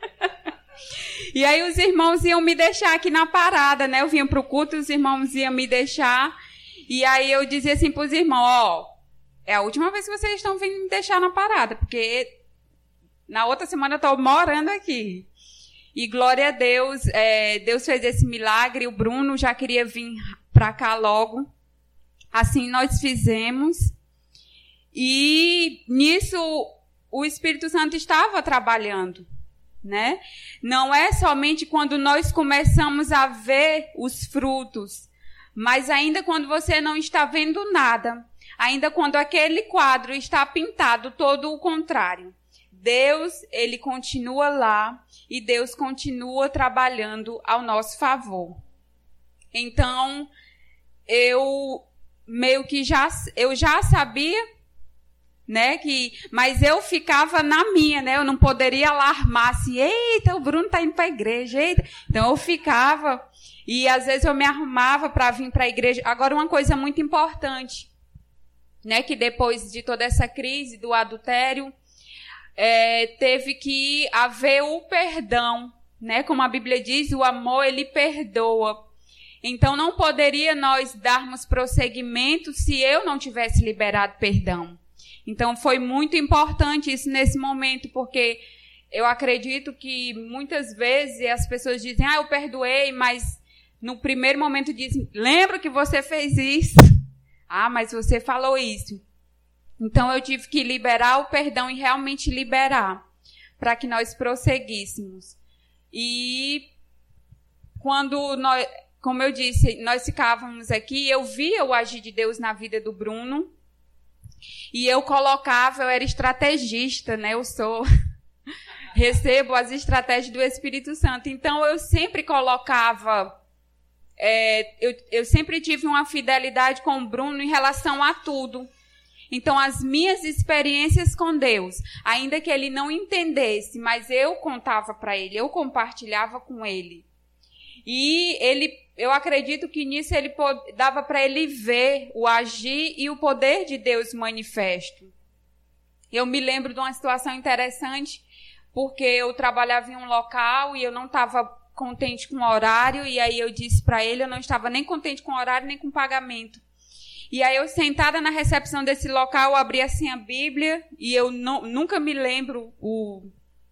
E aí os irmãos iam me deixar aqui na parada, né? Eu vinha para o culto, os irmãos iam me deixar. E aí eu dizia assim para os irmãos: ó, é a última vez que vocês estão vindo me deixar na parada, porque na outra semana eu estou morando aqui. E glória a Deus, é, Deus fez esse milagre. O Bruno já queria vir para cá logo. Assim nós fizemos. E nisso o Espírito Santo estava trabalhando, né? Não é somente quando nós começamos a ver os frutos, mas ainda quando você não está vendo nada. Ainda quando aquele quadro está pintado todo o contrário. Deus, ele continua lá e Deus continua trabalhando ao nosso favor. Então, eu meio que já, eu já sabia, né, que, mas eu ficava na minha, né, eu não poderia alarmar assim: eita, o Bruno está indo para a igreja, eita. Então eu ficava, e às vezes eu me arrumava para vir para a igreja. Agora, uma coisa muito importante, né, que depois de toda essa crise do adultério, é, teve que haver o perdão, né, como a Bíblia diz, o amor, ele perdoa. Então, não poderia nós darmos prosseguimento se eu não tivesse liberado perdão. Então, foi muito importante isso nesse momento, porque eu acredito que muitas vezes as pessoas dizem, ah, eu perdoei, mas no primeiro momento dizem, lembra que você fez isso? Ah, mas você falou isso. Então, eu tive que liberar o perdão e realmente liberar, para que nós prosseguíssemos. E quando nós, como eu disse, nós ficávamos aqui, eu via o agir de Deus na vida do Bruno, e eu colocava, eu era estrategista, né? Eu sou, recebo as estratégias do Espírito Santo. Então, eu sempre colocava, é, eu, eu sempre tive uma fidelidade com o Bruno em relação a tudo. Então, as minhas experiências com Deus, ainda que ele não entendesse, mas eu contava para ele, eu compartilhava com ele. E ele, eu acredito que nisso ele dava para ele ver o agir e o poder de Deus manifesto. Eu me lembro de uma situação interessante, porque eu trabalhava em um local e eu não estava contente com o horário, e aí eu disse para ele, eu não estava nem contente com o horário, nem com o pagamento. E aí eu, sentada na recepção desse local, eu abri assim a Bíblia, e eu não, nunca me lembro o,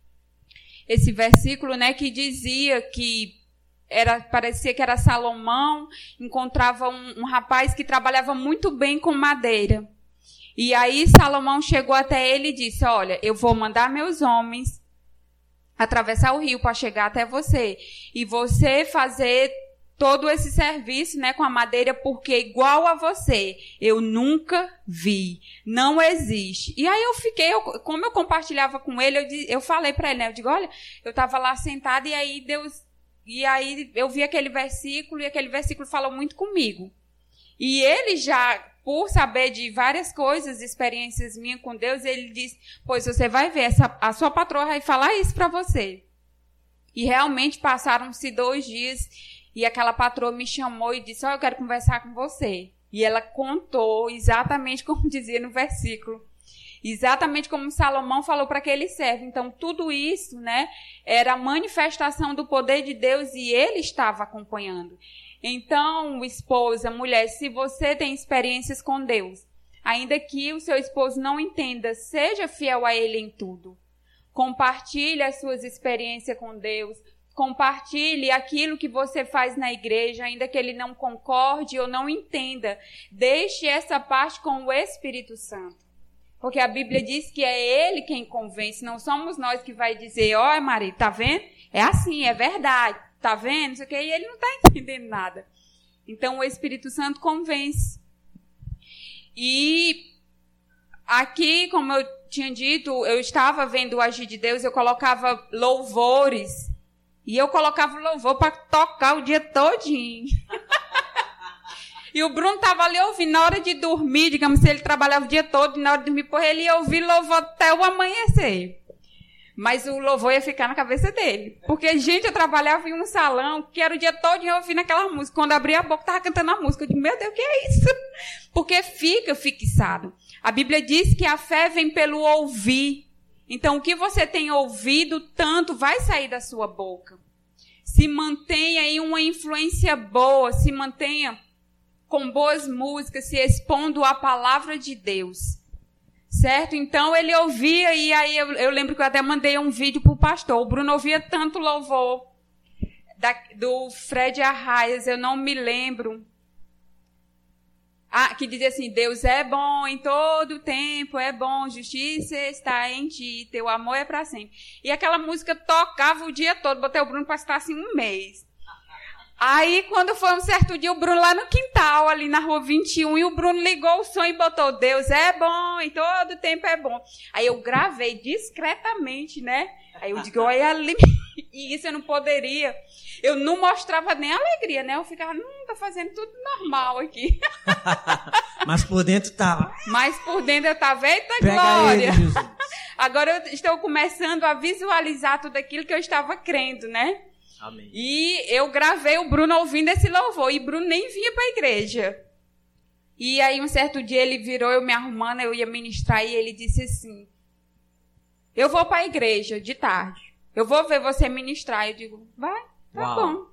esse versículo, né, que dizia que era, parecia que era Salomão, encontrava um, um rapaz que trabalhava muito bem com madeira. E aí Salomão chegou até ele e disse, olha, eu vou mandar meus homens atravessar o rio para chegar até você, e você fazer todo esse serviço, né, com a madeira, porque igual a você, eu nunca vi, não existe. E aí eu fiquei, eu, como eu compartilhava com ele, eu, eu falei para ele, né, eu digo, olha, eu estava lá sentada e aí Deus, e aí eu vi aquele versículo, e aquele versículo falou muito comigo. E ele já, por saber de várias coisas, experiências minhas com Deus, ele disse, pois você vai ver, essa, a sua patroa vai falar isso para você. E realmente passaram-se dois dias, e aquela patroa me chamou e disse, ó, oh, eu quero conversar com você. E ela contou exatamente como dizia no versículo. Exatamente como Salomão falou para aquele servo. Então, tudo isso, né, era a manifestação do poder de Deus e ele estava acompanhando. Então, esposa, mulher, se você tem experiências com Deus, ainda que o seu esposo não entenda, seja fiel a ele em tudo. Compartilhe as suas experiências com Deus. Compartilhe aquilo que você faz na igreja, ainda que ele não concorde ou não entenda. Deixe essa parte com o Espírito Santo. Porque a Bíblia diz que é ele quem convence, não somos nós que vai dizer, ó, oh, Maria, tá vendo? É assim, é verdade, tá vendo? Isso aqui, e ele não está entendendo nada. Então, o Espírito Santo convence. E aqui, como eu tinha dito, eu estava vendo o agir de Deus, eu colocava louvores. E eu colocava o louvor para tocar o dia todinho. E o Bruno estava ali ouvindo, na hora de dormir, digamos, se ele trabalhava o dia todo, na hora de dormir, porra, ele ia ouvir louvor até o amanhecer. Mas o louvor ia ficar na cabeça dele. Porque, gente, eu trabalhava em um salão que era o dia todo ouvindo aquela música. Quando abria a boca, estava cantando a música. Eu digo, meu Deus, o que é isso? Porque fica fixado. A Bíblia diz que a fé vem pelo ouvir. Então, o que você tem ouvido tanto vai sair da sua boca. Se mantenha aí uma influência boa, se mantenha com boas músicas, se expondo à palavra de Deus. Certo? Então, ele ouvia, e aí eu, eu lembro que eu até mandei um vídeo para o pastor. O Bruno ouvia tanto louvor da, do Fred Arraias, eu não me lembro. Ah, que dizia assim, Deus é bom em todo tempo, é bom, justiça está em ti, teu amor é para sempre. E aquela música tocava o dia todo, botei o Bruno para estar assim um mês. Aí, quando foi um certo dia, o Bruno lá no quintal, ali na rua vinte e um, e o Bruno ligou o som e botou, Deus é bom, em todo tempo é bom. Aí eu gravei discretamente, né? Aí eu digo, olha ali, e isso eu não poderia. Eu não mostrava nem alegria, né? Eu ficava, não, tá fazendo tudo normal aqui. Mas por dentro tava. Mas por dentro eu tava, eita Pega glória. Ele, Jesus. Agora eu estou começando a visualizar tudo aquilo que eu estava crendo, né? Amém. E eu gravei o Bruno ouvindo esse louvor, e Bruno nem vinha para a igreja. E aí um certo dia ele virou, eu me arrumando, eu ia ministrar, e ele disse assim, eu vou para a igreja de tarde, eu vou ver você ministrar. Eu digo, vai, tá Uau. Bom.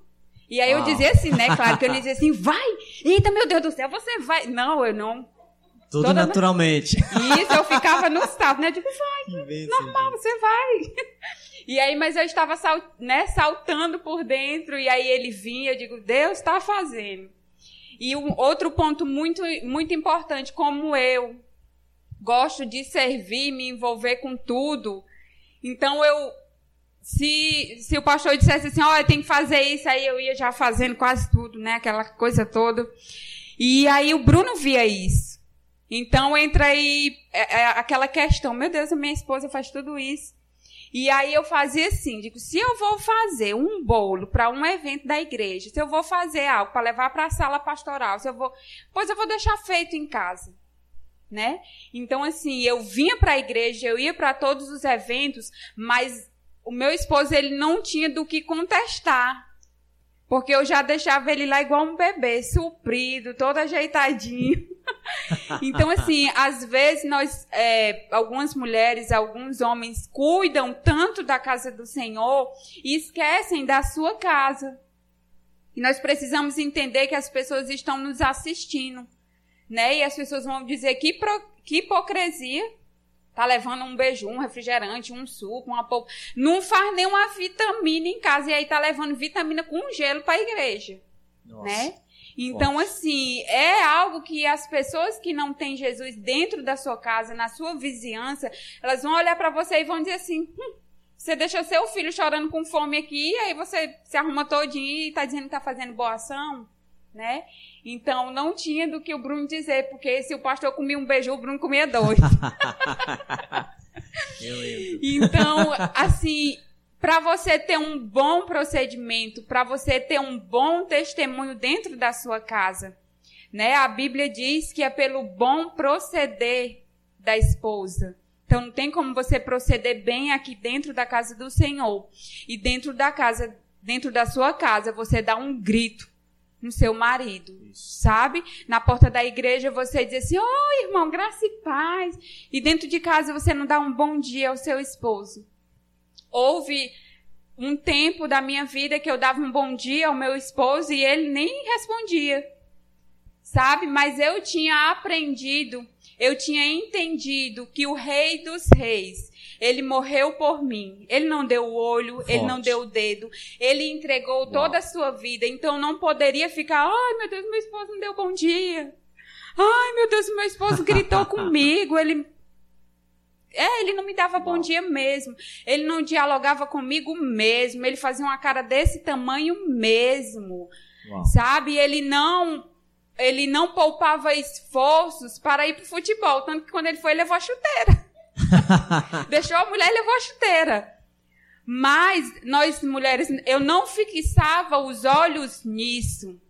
E aí eu dizia assim, né? Claro que eu não dizia assim, vai! Eita, meu Deus do céu, você vai! Não, eu não... Tudo Toda naturalmente. Isso, eu ficava no salto, né? Eu digo, vai, bem, normal, você vai. E aí, mas eu estava sal, né, saltando por dentro, e aí ele vinha, eu digo, Deus está fazendo. E um outro ponto muito, muito importante, como eu gosto de servir, me envolver com tudo, então eu, se, se o pastor dissesse assim, olha, tem que fazer isso, aí eu ia já fazendo quase tudo, né, aquela coisa toda. E aí o Bruno via isso. Então, entra aí é, é, aquela questão, meu Deus, a minha esposa faz tudo isso. E aí eu fazia assim, digo, se eu vou fazer um bolo para um evento da igreja, se eu vou fazer algo para levar para a sala pastoral, se eu vou, pois eu vou deixar feito em casa, né? Então, assim, eu vinha para a igreja, eu ia para todos os eventos, mas o meu esposo, ele não tinha do que contestar. Porque eu já deixava ele lá igual um bebê, suprido, todo ajeitadinho. Então, assim, às vezes nós, é, algumas mulheres, alguns homens cuidam tanto da casa do Senhor e esquecem da sua casa. E nós precisamos entender que as pessoas estão nos assistindo, né? E as pessoas vão dizer que, pro, que hipocrisia. Tá levando um beiju, um refrigerante, um suco, uma polpa. Não faz nenhuma vitamina em casa. E aí tá levando vitamina com gelo para a igreja. Nossa. Né? Então, Nossa. assim, é algo que as pessoas que não têm Jesus dentro da sua casa, na sua vizinhança, elas vão olhar para você e vão dizer assim, hum, você deixa seu filho chorando com fome aqui, e aí você se arruma todinho e tá dizendo que tá fazendo boa ação, né? Então, não tinha do que o Bruno dizer, porque se o pastor comia um beiju, o Bruno comia dois. Eu lembro. Então, assim, para você ter um bom procedimento, para você ter um bom testemunho dentro da sua casa, né? A Bíblia diz que é pelo bom proceder da esposa. Então, não tem como você proceder bem aqui dentro da casa do Senhor. E dentro da casa, dentro da sua casa, você dá um grito no seu marido, Isso. sabe? Na porta da igreja você diz assim, oh, irmão, graça e paz. E dentro de casa você não dá um bom dia ao seu esposo. Houve um tempo da minha vida que eu dava um bom dia ao meu esposo e ele nem respondia, sabe? Mas eu tinha aprendido, eu tinha entendido que o Rei dos Reis, ele morreu por mim. Ele não deu o olho, Forte. Ele não deu o dedo. Ele entregou Uau. Toda a sua vida. Então, não poderia ficar, ai, meu Deus, meu esposo não deu bom dia. Ai, meu Deus, meu esposo gritou comigo. Ele... É, ele não me dava bom Uau. Dia mesmo. Ele não dialogava comigo mesmo. Ele fazia uma cara desse tamanho mesmo. Uau. Sabe? Ele não... Ele não poupava esforços para ir pro futebol. Tanto que quando ele foi, ele levou a chuteira. Deixou a mulher e levou a chuteira. Mas nós mulheres, eu não fixava os olhos nisso,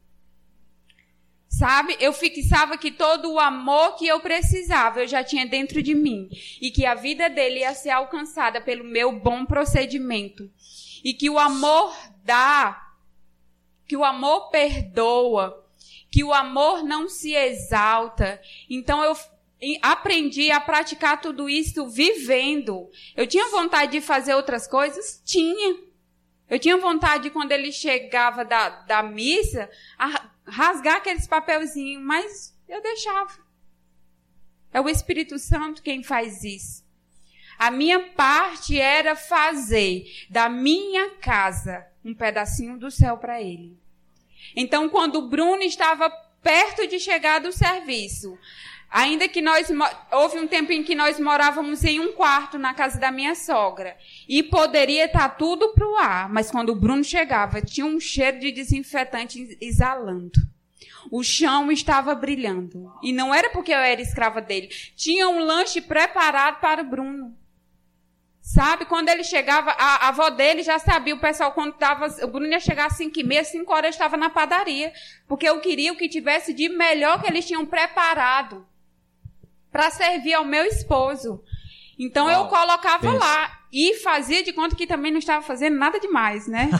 sabe? Eu fixava que todo o amor que eu precisava eu já tinha dentro de mim e que a vida dele ia ser alcançada pelo meu bom procedimento e que o amor dá, que o amor perdoa, que o amor não se exalta. Então eu aprendi a praticar tudo isso vivendo. Eu tinha vontade de fazer outras coisas? Tinha. Eu tinha vontade, quando ele chegava da, da missa, a rasgar aqueles papelzinhos, mas eu deixava. É o Espírito Santo quem faz isso. A minha parte era fazer da minha casa um pedacinho do céu para ele. Então, quando o Bruno estava perto de chegar do serviço, ainda que nós, houve um tempo em que nós morávamos em um quarto na casa da minha sogra. E poderia estar tudo pro ar, mas quando o Bruno chegava, tinha um cheiro de desinfetante exalando. O chão estava brilhando. E não era porque eu era escrava dele. Tinha um lanche preparado para o Bruno. Sabe, quando ele chegava, a, a avó dele já sabia, o pessoal, quando tava, o Bruno ia chegar às cinco e meia, cinco horas, estava na padaria. Porque eu queria o que tivesse de melhor que eles tinham preparado para servir ao meu esposo. Então, Uau, eu colocava pensa. lá e fazia de conta que também não estava fazendo nada demais, né?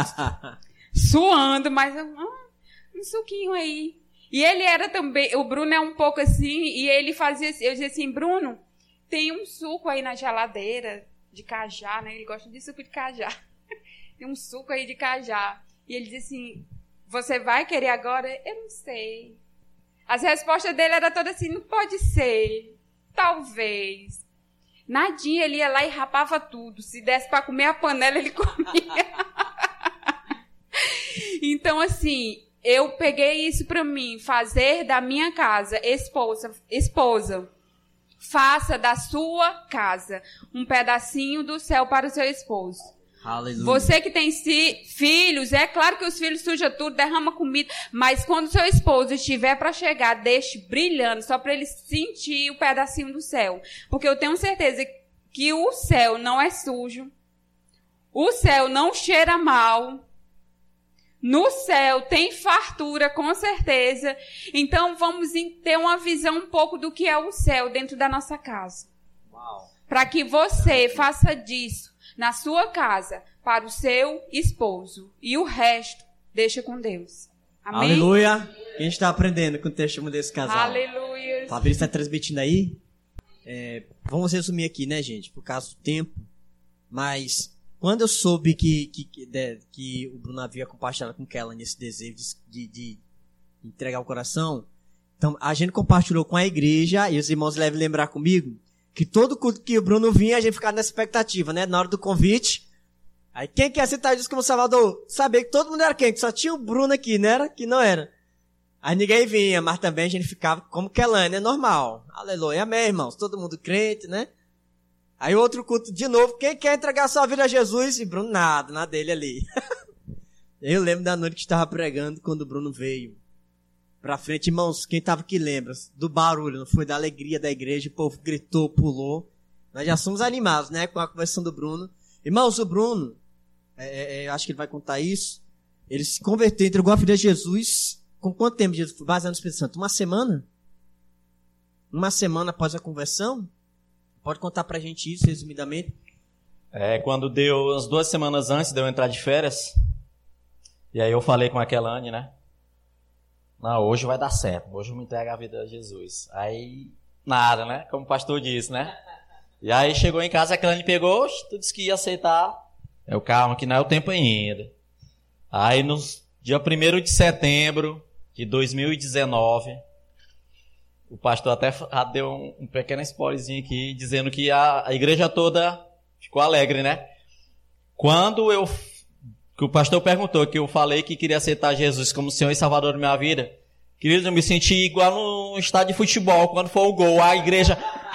Suando, mas ah, um suquinho aí. E ele era também, o Bruno é um pouco assim, e ele fazia, eu dizia assim, Bruno, tem um suco aí na geladeira de cajá, né? Ele gosta de suco de cajá. Tem um suco aí de cajá. E ele disse assim, você vai querer agora? Eu não sei. As respostas dele eram todas assim, não pode ser, talvez. Nadinha, ele ia lá e rapava tudo. Se desse para comer a panela, ele comia. Então, assim, eu peguei isso para mim, fazer da minha casa, esposa, esposa, faça da sua casa um pedacinho do céu para o seu esposo. Aleluia. Você que tem si, filhos, é claro que os filhos sujam tudo, derrama comida, mas quando seu esposo estiver para chegar, deixe brilhando, só para ele sentir o pedacinho do céu. Porque eu tenho certeza que o céu não é sujo, o céu não cheira mal, no céu tem fartura, com certeza. Então vamos ter uma visão um pouco do que é o céu dentro da nossa casa. Para que você faça disso na sua casa, para o seu esposo. E o resto, deixa com Deus. Amém? Aleluia. Quem está aprendendo com o testemunho desse casal? Aleluia. Fabrício está transmitindo aí? É, vamos resumir aqui, né, gente? Por causa do tempo. Mas, quando eu soube que, que, que, de, que o Bruno havia compartilhado com Kellan esse desejo de, de, de entregar o coração, então a gente compartilhou com a igreja, e os irmãos devem lembrar comigo, que todo culto que o Bruno vinha, a gente ficava na expectativa, né? Na hora do convite. Aí quem quer aceitar Jesus como Salvador? Sabia que todo mundo era quem? Que só tinha o Bruno aqui, não era? Que não era. Aí ninguém vinha, mas também a gente ficava como Kellan, é normal. Aleluia, amém, irmãos. Todo mundo crente, né? Aí outro culto de novo, quem quer entregar sua vida a Jesus? E Bruno nada, nada dele ali. Eu lembro da noite que estava pregando quando o Bruno veio pra frente. Irmãos, quem estava aqui lembra do barulho, não foi? Da alegria da igreja, o povo gritou, pulou. Nós já somos animados, né? Com a conversão do Bruno. Irmãos, o Bruno, é, é, eu acho que ele vai contar isso, ele se converteu, entregou a vida a Jesus. Com quanto tempo, Jesus? Baseado no Espírito Santo? Uma semana? Uma semana após a conversão? Pode contar pra gente isso, resumidamente? É, quando deu, as duas semanas antes de eu entrar de férias, e aí eu falei com a Kellan, né? Não, hoje vai dar certo, hoje eu me entrego a vida a Jesus. Aí, nada, né? Como o pastor disse, né? E aí chegou em casa, a Kellan pegou, tu disse que ia aceitar. Eu, calma, que não é o tempo ainda. Aí, no dia primeiro de setembro de dois mil e dezenove, o pastor até deu um, um pequeno spoilerzinho aqui, dizendo que a, a igreja toda ficou alegre, né? Quando eu... que o pastor perguntou, que eu falei que queria aceitar Jesus como Senhor e Salvador da minha vida, querido, eu me senti igual no estádio de futebol, quando for o gol, a igreja...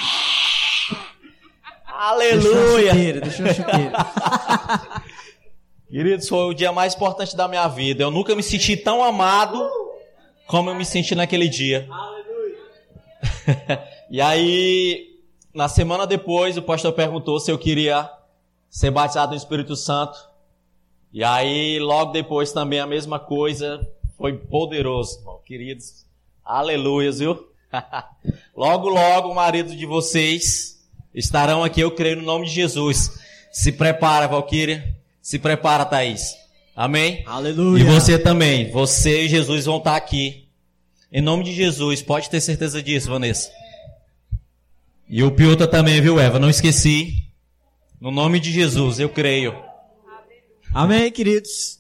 Aleluia! Deixa eu chuteira. Queridos, foi o dia mais importante da minha vida. Eu nunca me senti tão amado como eu me senti naquele dia. Aleluia! E aí, na semana depois, o pastor perguntou se eu queria ser batizado no Espírito Santo. E aí, logo depois, também a mesma coisa. Foi poderoso, irmão, queridos. Aleluias, viu? Logo, logo, o marido de vocês estarão aqui, eu creio, no nome de Jesus. Se prepara, Valquíria. Se prepara, Thaís. Amém? Aleluia. E você também. Você e Jesus vão estar aqui. Em nome de Jesus. Pode ter certeza disso, Vanessa. E o Piuta também, viu, Eva? Não esqueci. No nome de Jesus, eu creio. Amém, queridos.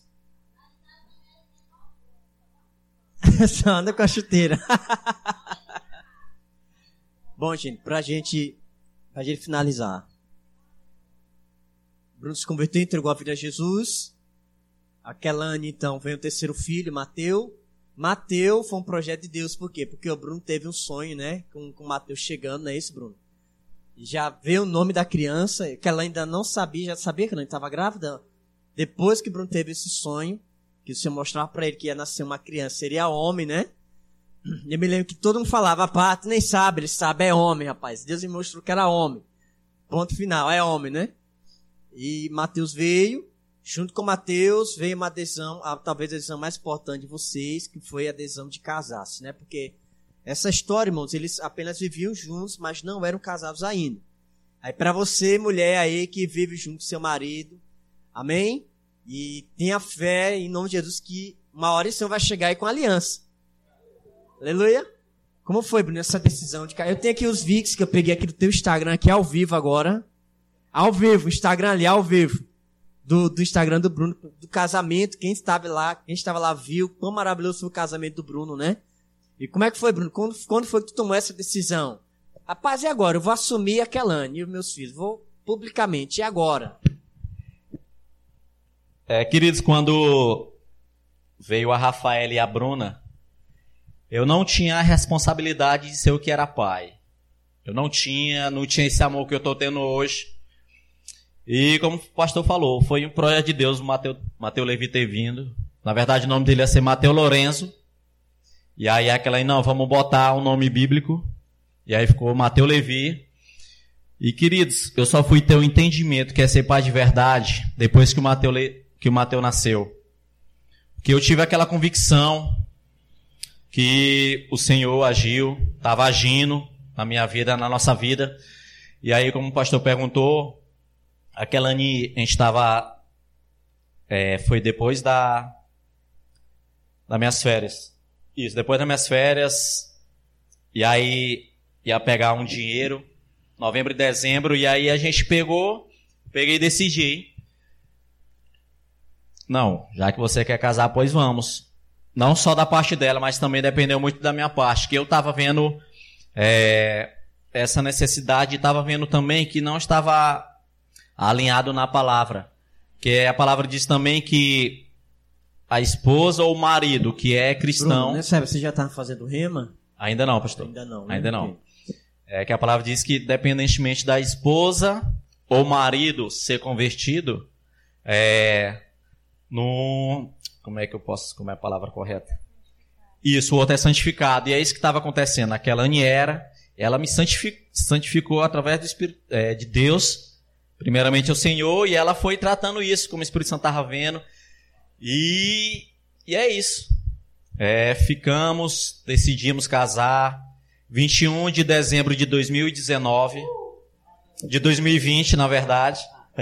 Só anda com a chuteira. Bom, gente, pra gente, pra gente finalizar. Bruno se converteu, entregou a vida a Jesus. A Kellan, então, veio o terceiro filho, Mateus. Mateus foi um projeto de Deus, por quê? Porque o Bruno teve um sonho, né? Com, com o Mateus chegando, não é isso, Bruno? E já veio o nome da criança, que ela ainda não sabia, já sabia que ela estava grávida. Depois que o Bruno teve esse sonho, que o Senhor mostrava para ele que ia nascer uma criança, seria homem, né? Eu me lembro que todo mundo falava, pá, tu nem sabe, ele sabe, é homem, rapaz. Deus me mostrou que era homem. Ponto final, é homem, né? E Mateus veio, junto com Mateus veio uma adesão, a, talvez a adesão mais importante de vocês, que foi a adesão de casar-se, né? Porque essa história, irmãos, eles apenas viviam juntos, mas não eram casados ainda. Aí para você, mulher aí que vive junto com seu marido, amém? E tenha fé em nome de Jesus que uma hora o Senhor vai chegar aí com aliança. Aleluia. Como foi, Bruno, essa decisão de casar? Eu tenho aqui os vídeos que eu peguei aqui do teu Instagram, aqui ao vivo agora. Ao vivo, Instagram ali, ao vivo. do, do Instagram do Bruno, do casamento. Quem estava lá, quem estava lá viu quão maravilhoso foi o casamento do Bruno, né? E como é que foi, Bruno? Quando, quando foi que tu tomou essa decisão? Rapaz, e agora? Eu vou assumir a Kelane e os meus filhos. Vou publicamente. E agora? É, queridos, quando veio a Rafaela e a Bruna, eu não tinha a responsabilidade de ser o que era pai. Eu não tinha, não tinha esse amor que eu estou tendo hoje. E como o pastor falou, foi um projeto de Deus o Mateu, Mateu Levi ter vindo. Na verdade, o nome dele ia ser Mateu Lorenzo. E aí aquela aí, não, vamos botar um nome bíblico. E aí ficou Mateu Levi. E queridos, eu só fui ter o entendimento que é ser pai de verdade depois que o Mateu, que o Mateu nasceu. Porque eu tive aquela convicção que o Senhor agiu, estava agindo na minha vida, na nossa vida. E aí, como o pastor perguntou, aquela Kelane, a gente estava, é, foi depois da, das minhas férias. Isso, depois das minhas férias, e aí ia pegar um dinheiro, novembro e dezembro, e aí a gente pegou, peguei e decidi. Não, já que você quer casar, pois vamos. Não só da parte dela, mas também dependeu muito da minha parte, que eu estava vendo é, essa necessidade, e estava vendo também que não estava alinhado na palavra. Que a palavra diz também que a esposa ou o marido que é cristão... Bruno, né, sabe, você já está fazendo rema? Ainda não, pastor. Ainda não. Né? Ainda não. É que a palavra diz que, independentemente da esposa ou marido ser convertido, é, no, como é que eu posso, como é a palavra correta? Isso, o outro é santificado. E é isso que estava acontecendo. A Kelane era, ela me santificou, santificou através do Espírito, é, de Deus, primeiramente o Senhor, e ela foi tratando isso, como o Espírito Santo estava vendo. E, e é isso. É, ficamos, decidimos casar, vinte e um de dezembro de dois mil e dezenove, de dois mil e vinte, na verdade.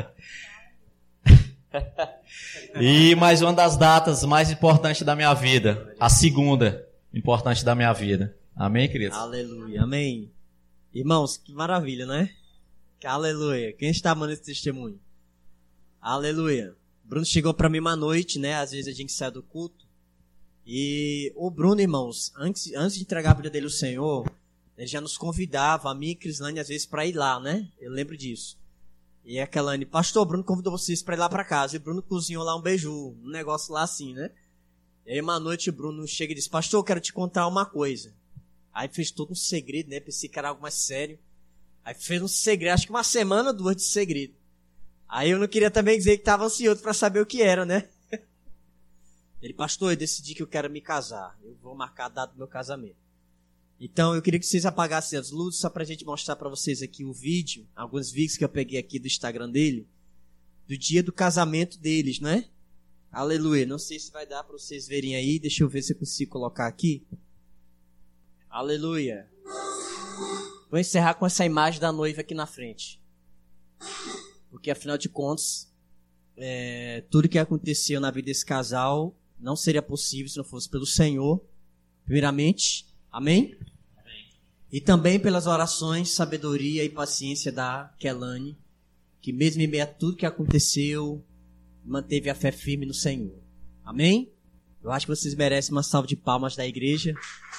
E mais uma das datas mais importantes da minha vida, a segunda importante da minha vida. Amém, queridos? Aleluia, amém. Irmãos, que maravilha, né? Aleluia. Quem está amando esse testemunho? Aleluia. Bruno chegou para mim uma noite, né? Às vezes a gente sai do culto. E o Bruno, irmãos, antes, antes de entregar a vida dele ao Senhor, ele já nos convidava, a mim e Crislane, às vezes, para ir lá, né? Eu lembro disso. E a Kelane, pastor, Bruno convidou vocês para ir lá para casa. E o Bruno cozinhou lá um beiju, um negócio lá assim, né? E aí uma noite o Bruno chega e diz, pastor, eu quero te contar uma coisa. Aí fez todo um segredo, né? Pensei que era algo mais sério. Aí fez um segredo, acho que uma semana ou duas de segredo. Aí eu não queria também dizer que estava ansioso para saber o que era, né? Ele, pastor, eu decidi que eu quero me casar. Eu vou marcar a data do meu casamento. Então, eu queria que vocês apagassem as luzes, só pra gente mostrar pra vocês aqui o vídeo, alguns vídeos que eu peguei aqui do Instagram dele, do dia do casamento deles, né? Aleluia. Não sei se vai dar pra vocês verem aí. Deixa eu ver se eu consigo colocar aqui. Aleluia. Vou encerrar com essa imagem da noiva aqui na frente. Porque, afinal de contas, é, tudo que aconteceu na vida desse casal não seria possível se não fosse pelo Senhor, primeiramente. Amém? Amém? E também pelas orações, sabedoria e paciência da Kelane, que mesmo em meio a tudo que aconteceu, manteve a fé firme no Senhor. Amém? Eu acho que vocês merecem uma salva de palmas da igreja.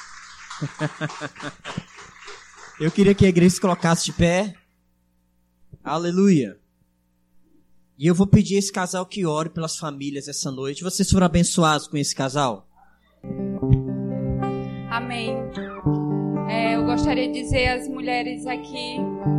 Eu queria que a igreja se colocasse de pé. Aleluia. E eu vou pedir a esse casal que ore pelas famílias essa noite. Vocês foram abençoados com esse casal? Amém. É, eu gostaria de dizer às mulheres aqui,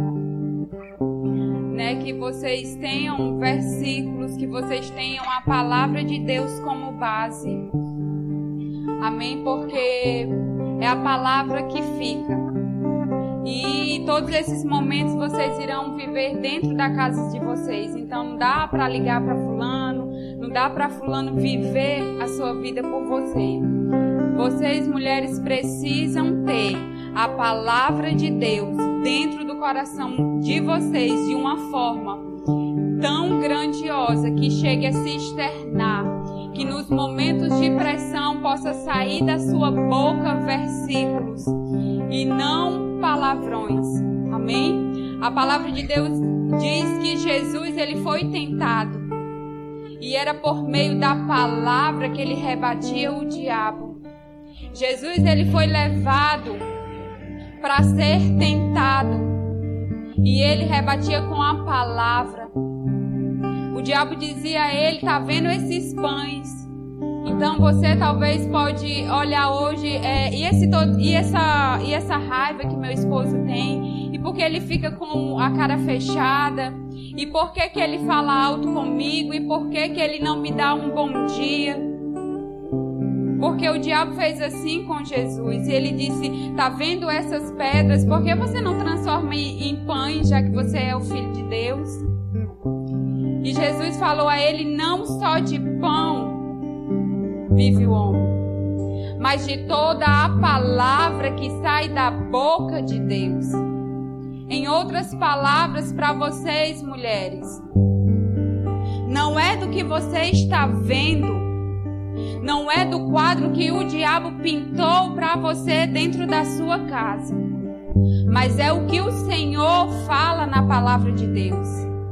né, que vocês tenham versículos, que vocês tenham a palavra de Deus como base. Amém? Porque é a palavra que fica. E todos esses momentos vocês irão viver dentro da casa de vocês. Então não dá para ligar para fulano, não dá para fulano viver a sua vida por você. Vocês, mulheres, precisam ter a palavra de Deus dentro do coração de vocês de uma forma tão grandiosa que chegue a se externar, que nos momentos de pressão possa sair da sua boca versículos e não palavrões. Amém? A palavra de Deus diz que Jesus, ele foi tentado E era por meio da palavra que ele rebatia o diabo. Jesus, ele foi levado para ser tentado. E ele rebatia com a palavra. O diabo dizia a ele: tá vendo esses pães? Então você talvez pode olhar hoje, é, e, esse todo, e, essa, e essa raiva que meu esposo tem, e porque ele fica com a cara fechada, e por que que ele fala alto comigo, e por que que ele não me dá um bom dia. Porque o diabo fez assim com Jesus, e ele disse: tá vendo essas pedras? Por que você não transforma em, em pães, já que você é o Filho de Deus? E Jesus falou a ele: não só de pão vive o homem, mas de toda a palavra que sai da boca de Deus. Em outras palavras, para vocês, mulheres, não é do que você está vendo, não é do quadro que o diabo pintou para você dentro da sua casa, mas é o que o Senhor fala na palavra de Deus.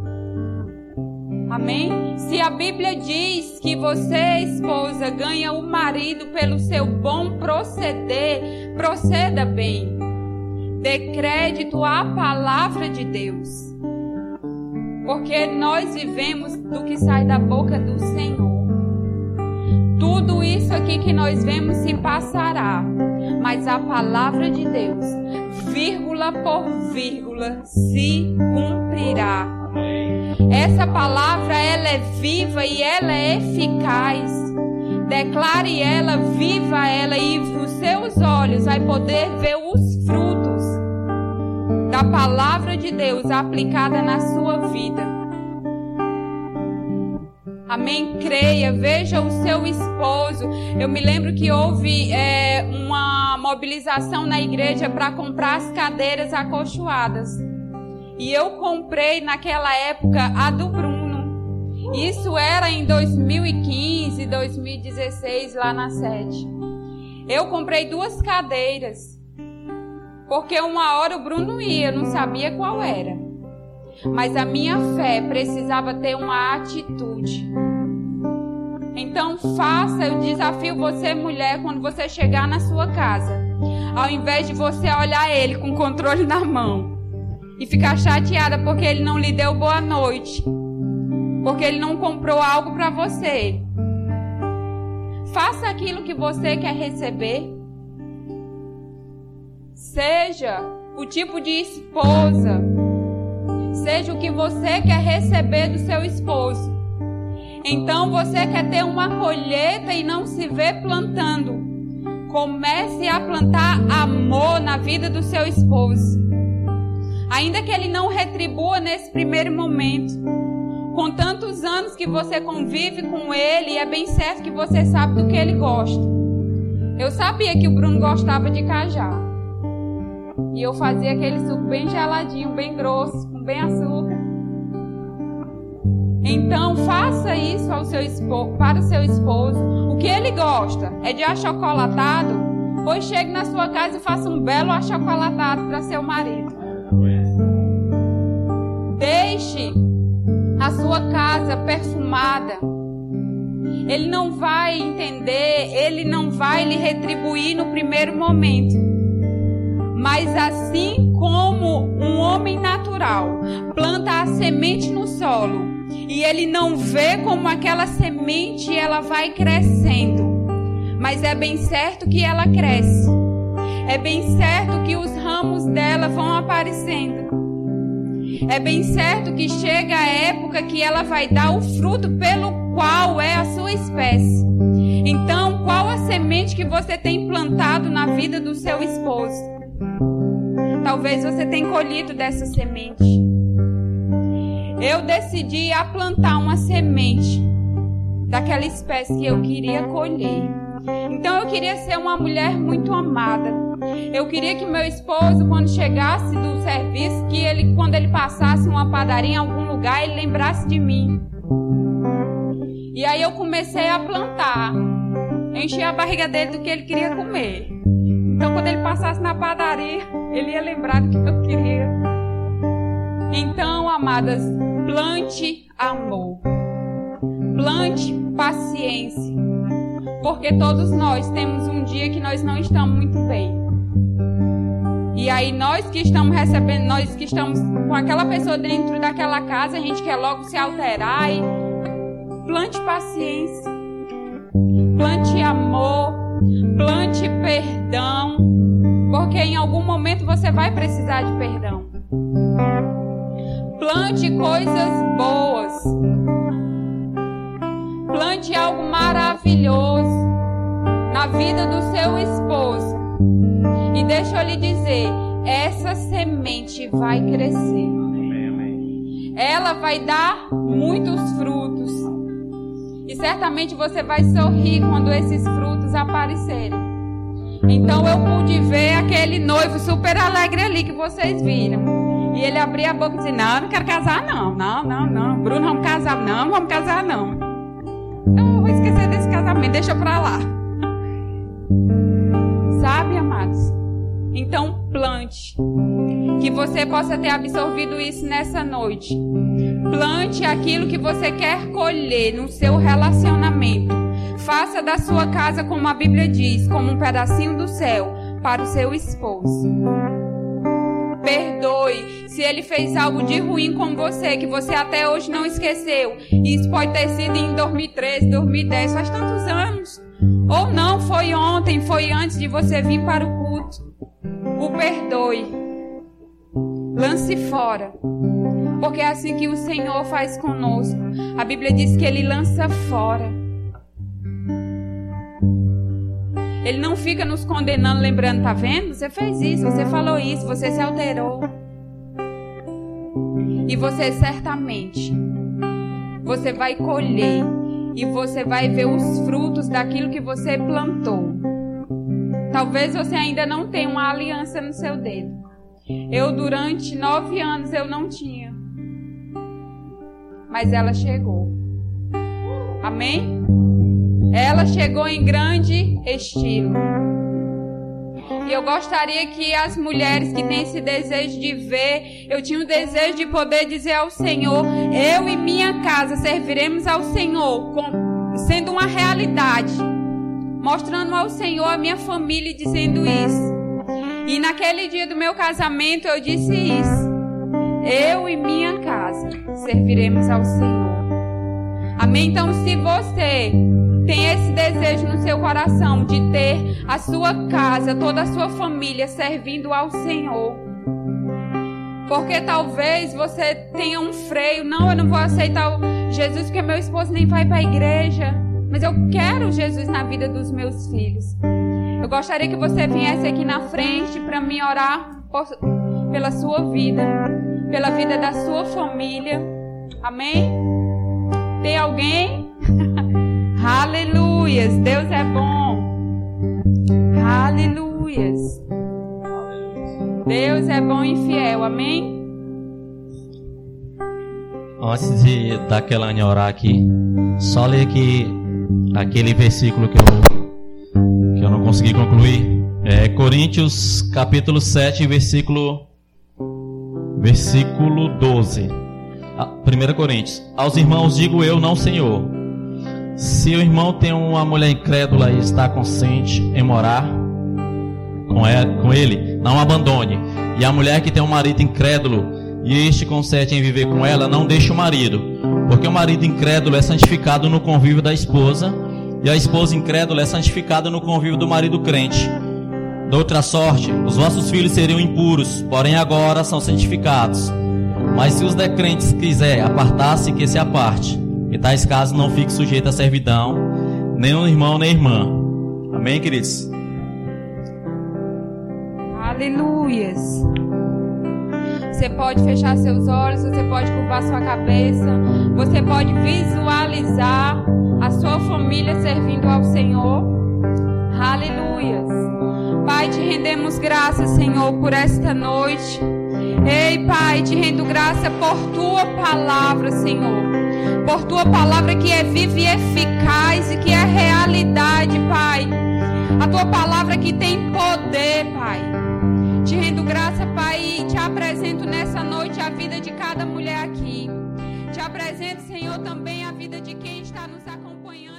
Amém? Se a Bíblia diz que você, esposa, ganha o marido pelo seu bom proceder, proceda bem. Dê crédito à palavra de Deus. Porque nós vivemos do que sai da boca do Senhor. Tudo isso aqui que nós vemos se passará, mas a palavra de Deus, vírgula por vírgula, se cumprirá. Essa palavra, ela é viva e ela é eficaz. Declare ela, viva ela, e os seus olhos vai poder ver os frutos da palavra de Deus aplicada na sua vida. Amém? Creia, veja o seu esposo. Eu me lembro que houve é, uma mobilização na igreja para comprar as cadeiras acolchoadas. E eu comprei naquela época a do Bruno. Isso era em dois mil e quinze, dois mil e dezesseis, lá na sede. Eu comprei duas cadeiras. Porque uma hora o Bruno ia, eu não sabia qual era. Mas a minha fé precisava ter uma atitude. Então faça, eu desafio você, mulher, quando você chegar na sua casa, ao invés de você olhar ele com o controle na mão e ficar chateada porque ele não lhe deu boa noite, porque ele não comprou algo para você, faça aquilo que você quer receber. Seja o tipo de esposa, seja o que você quer receber do seu esposo. Então você quer ter uma colheita e não se vê plantando. Comece a plantar amor na vida do seu esposo. Ainda que ele não retribua nesse primeiro momento. Com tantos anos que você convive com ele, é bem certo que você sabe do que ele gosta. Eu sabia que o Bruno gostava de cajá. E eu fazia aquele suco bem geladinho, bem grosso, com bem açúcar. Então faça isso ao seu esposo, para o seu esposo. O que ele gosta é de achocolatado? Pois chegue na sua casa e faça um belo achocolatado para seu marido. Deixe a sua casa perfumada. Ele não vai entender, ele não vai lhe retribuir no primeiro momento. Mas assim como um homem natural planta a semente no solo e ele não vê como aquela semente ela vai crescendo, mas é bem certo que ela cresce. É bem certo que os ramos dela vão aparecendo. É bem certo que chega a época que ela vai dar o fruto pelo qual é a sua espécie. Então, qual a semente que você tem plantado na vida do seu esposo? Talvez você tenha colhido dessa semente. Eu decidi a plantar uma semente daquela espécie que eu queria colher. Então eu queria ser uma mulher muito amada. Eu queria que meu esposo, quando chegasse do serviço, que ele, quando ele passasse uma padaria em algum lugar, ele lembrasse de mim. E aí eu comecei a plantar. Enchi a barriga dele do que ele queria comer. Então quando ele passasse na padaria, ele ia lembrar do que eu queria. Então, amadas, plante amor. plante paciência, porque todos nós temos um dia que nós não estamos muito bem. E aí nós que estamos recebendo, nós que estamos com aquela pessoa dentro daquela casa, a gente quer logo se alterar. E plante paciência, plante amor, plante perdão, porque em algum momento você vai precisar de perdão. Plante coisas boas, plante algo maravilhoso na vida do seu esposo. E deixa eu lhe dizer, essa semente vai crescer. Ela vai dar muitos frutos. E certamente você vai sorrir quando esses frutos aparecerem. Então eu pude ver aquele noivo super alegre ali que vocês viram. E ele abria a boca e dizia, não, eu não quero casar não, não, não, não. Bruno, vamos casar, não, vamos casar não. Então eu vou esquecer desse casamento, deixa pra lá. Sabe, amados? Então plante. Que você possa ter absorvido isso nessa noite. Plante aquilo que você quer colher no seu relacionamento. Faça da sua casa, como a Bíblia diz, como um pedacinho do céu para o seu esposo. Perdoe se ele fez algo de ruim com você, que você até hoje não esqueceu. Isso pode ter sido em dois mil e treze, dois mil e dez, faz tantos anos. Ou não, foi ontem, foi antes de você vir para o culto. O perdoe. Lance fora. Porque é assim que o Senhor faz conosco. A Bíblia diz que Ele lança fora. Ele não fica nos condenando, lembrando, tá vendo? Você fez isso, você falou isso, você se alterou. E você certamente, você vai colher. E você vai ver os frutos daquilo que você plantou. Talvez você ainda não tenha uma aliança no seu dedo. Eu, durante nove anos, eu não tinha. Mas ela chegou. Amém? Ela chegou em grande estilo. E eu gostaria que as mulheres que têm esse desejo de ver, eu tinha o desejo de poder dizer ao Senhor, eu e minha casa serviremos ao Senhor, com, sendo uma realidade, mostrando ao Senhor a minha família e dizendo isso. E naquele dia do meu casamento eu disse isso, eu e minha casa serviremos ao Senhor. Amém? Então, se você tem esse desejo no seu coração de ter a sua casa, toda a sua família servindo ao Senhor, porque talvez você tenha um freio, não, eu não vou aceitar o Jesus porque meu esposo nem vai para a igreja, mas eu quero Jesus na vida dos meus filhos. Eu gostaria que você viesse aqui na frente para mim orar por, pela sua vida, pela vida da sua família. Amém? Tem alguém? Aleluias, Deus é bom. Aleluias. Deus é bom e fiel, amém? Antes de da Kelane orar aqui, só ler aqui aquele versículo que eu, que eu não consegui concluir. É Coríntios capítulo sete, versículo, versículo doze. primeira Coríntios. Aos irmãos digo eu, não Senhor. Se o irmão tem uma mulher incrédula e está consciente em morar com, ela, com ele, não abandone. E a mulher que tem um marido incrédulo e este consente em viver com ela, não deixe o marido. Porque o marido incrédulo é santificado no convívio da esposa, e a esposa incrédula é santificada no convívio do marido crente. De outra sorte, os vossos filhos seriam impuros, porém agora são santificados. Mas se os descrentes quiser apartar-se, que se aparte. E tais casos não fiquem sujeitos à servidão, nem o irmão nem a irmã. Amém, queridos? Aleluias. Você pode fechar seus olhos, você pode curvar sua cabeça, você pode visualizar a sua família servindo ao Senhor. Aleluias. Pai, te rendemos graças, Senhor, por esta noite. Ei, Pai, te rendo graça por tua palavra, Senhor. Por tua palavra que é viva e eficaz e que é realidade, Pai. A tua palavra que tem poder, Pai. Te rendo graça, Pai, e te apresento nessa noite a vida de cada mulher aqui. Te apresento, Senhor, também a vida de quem está nos acompanhando.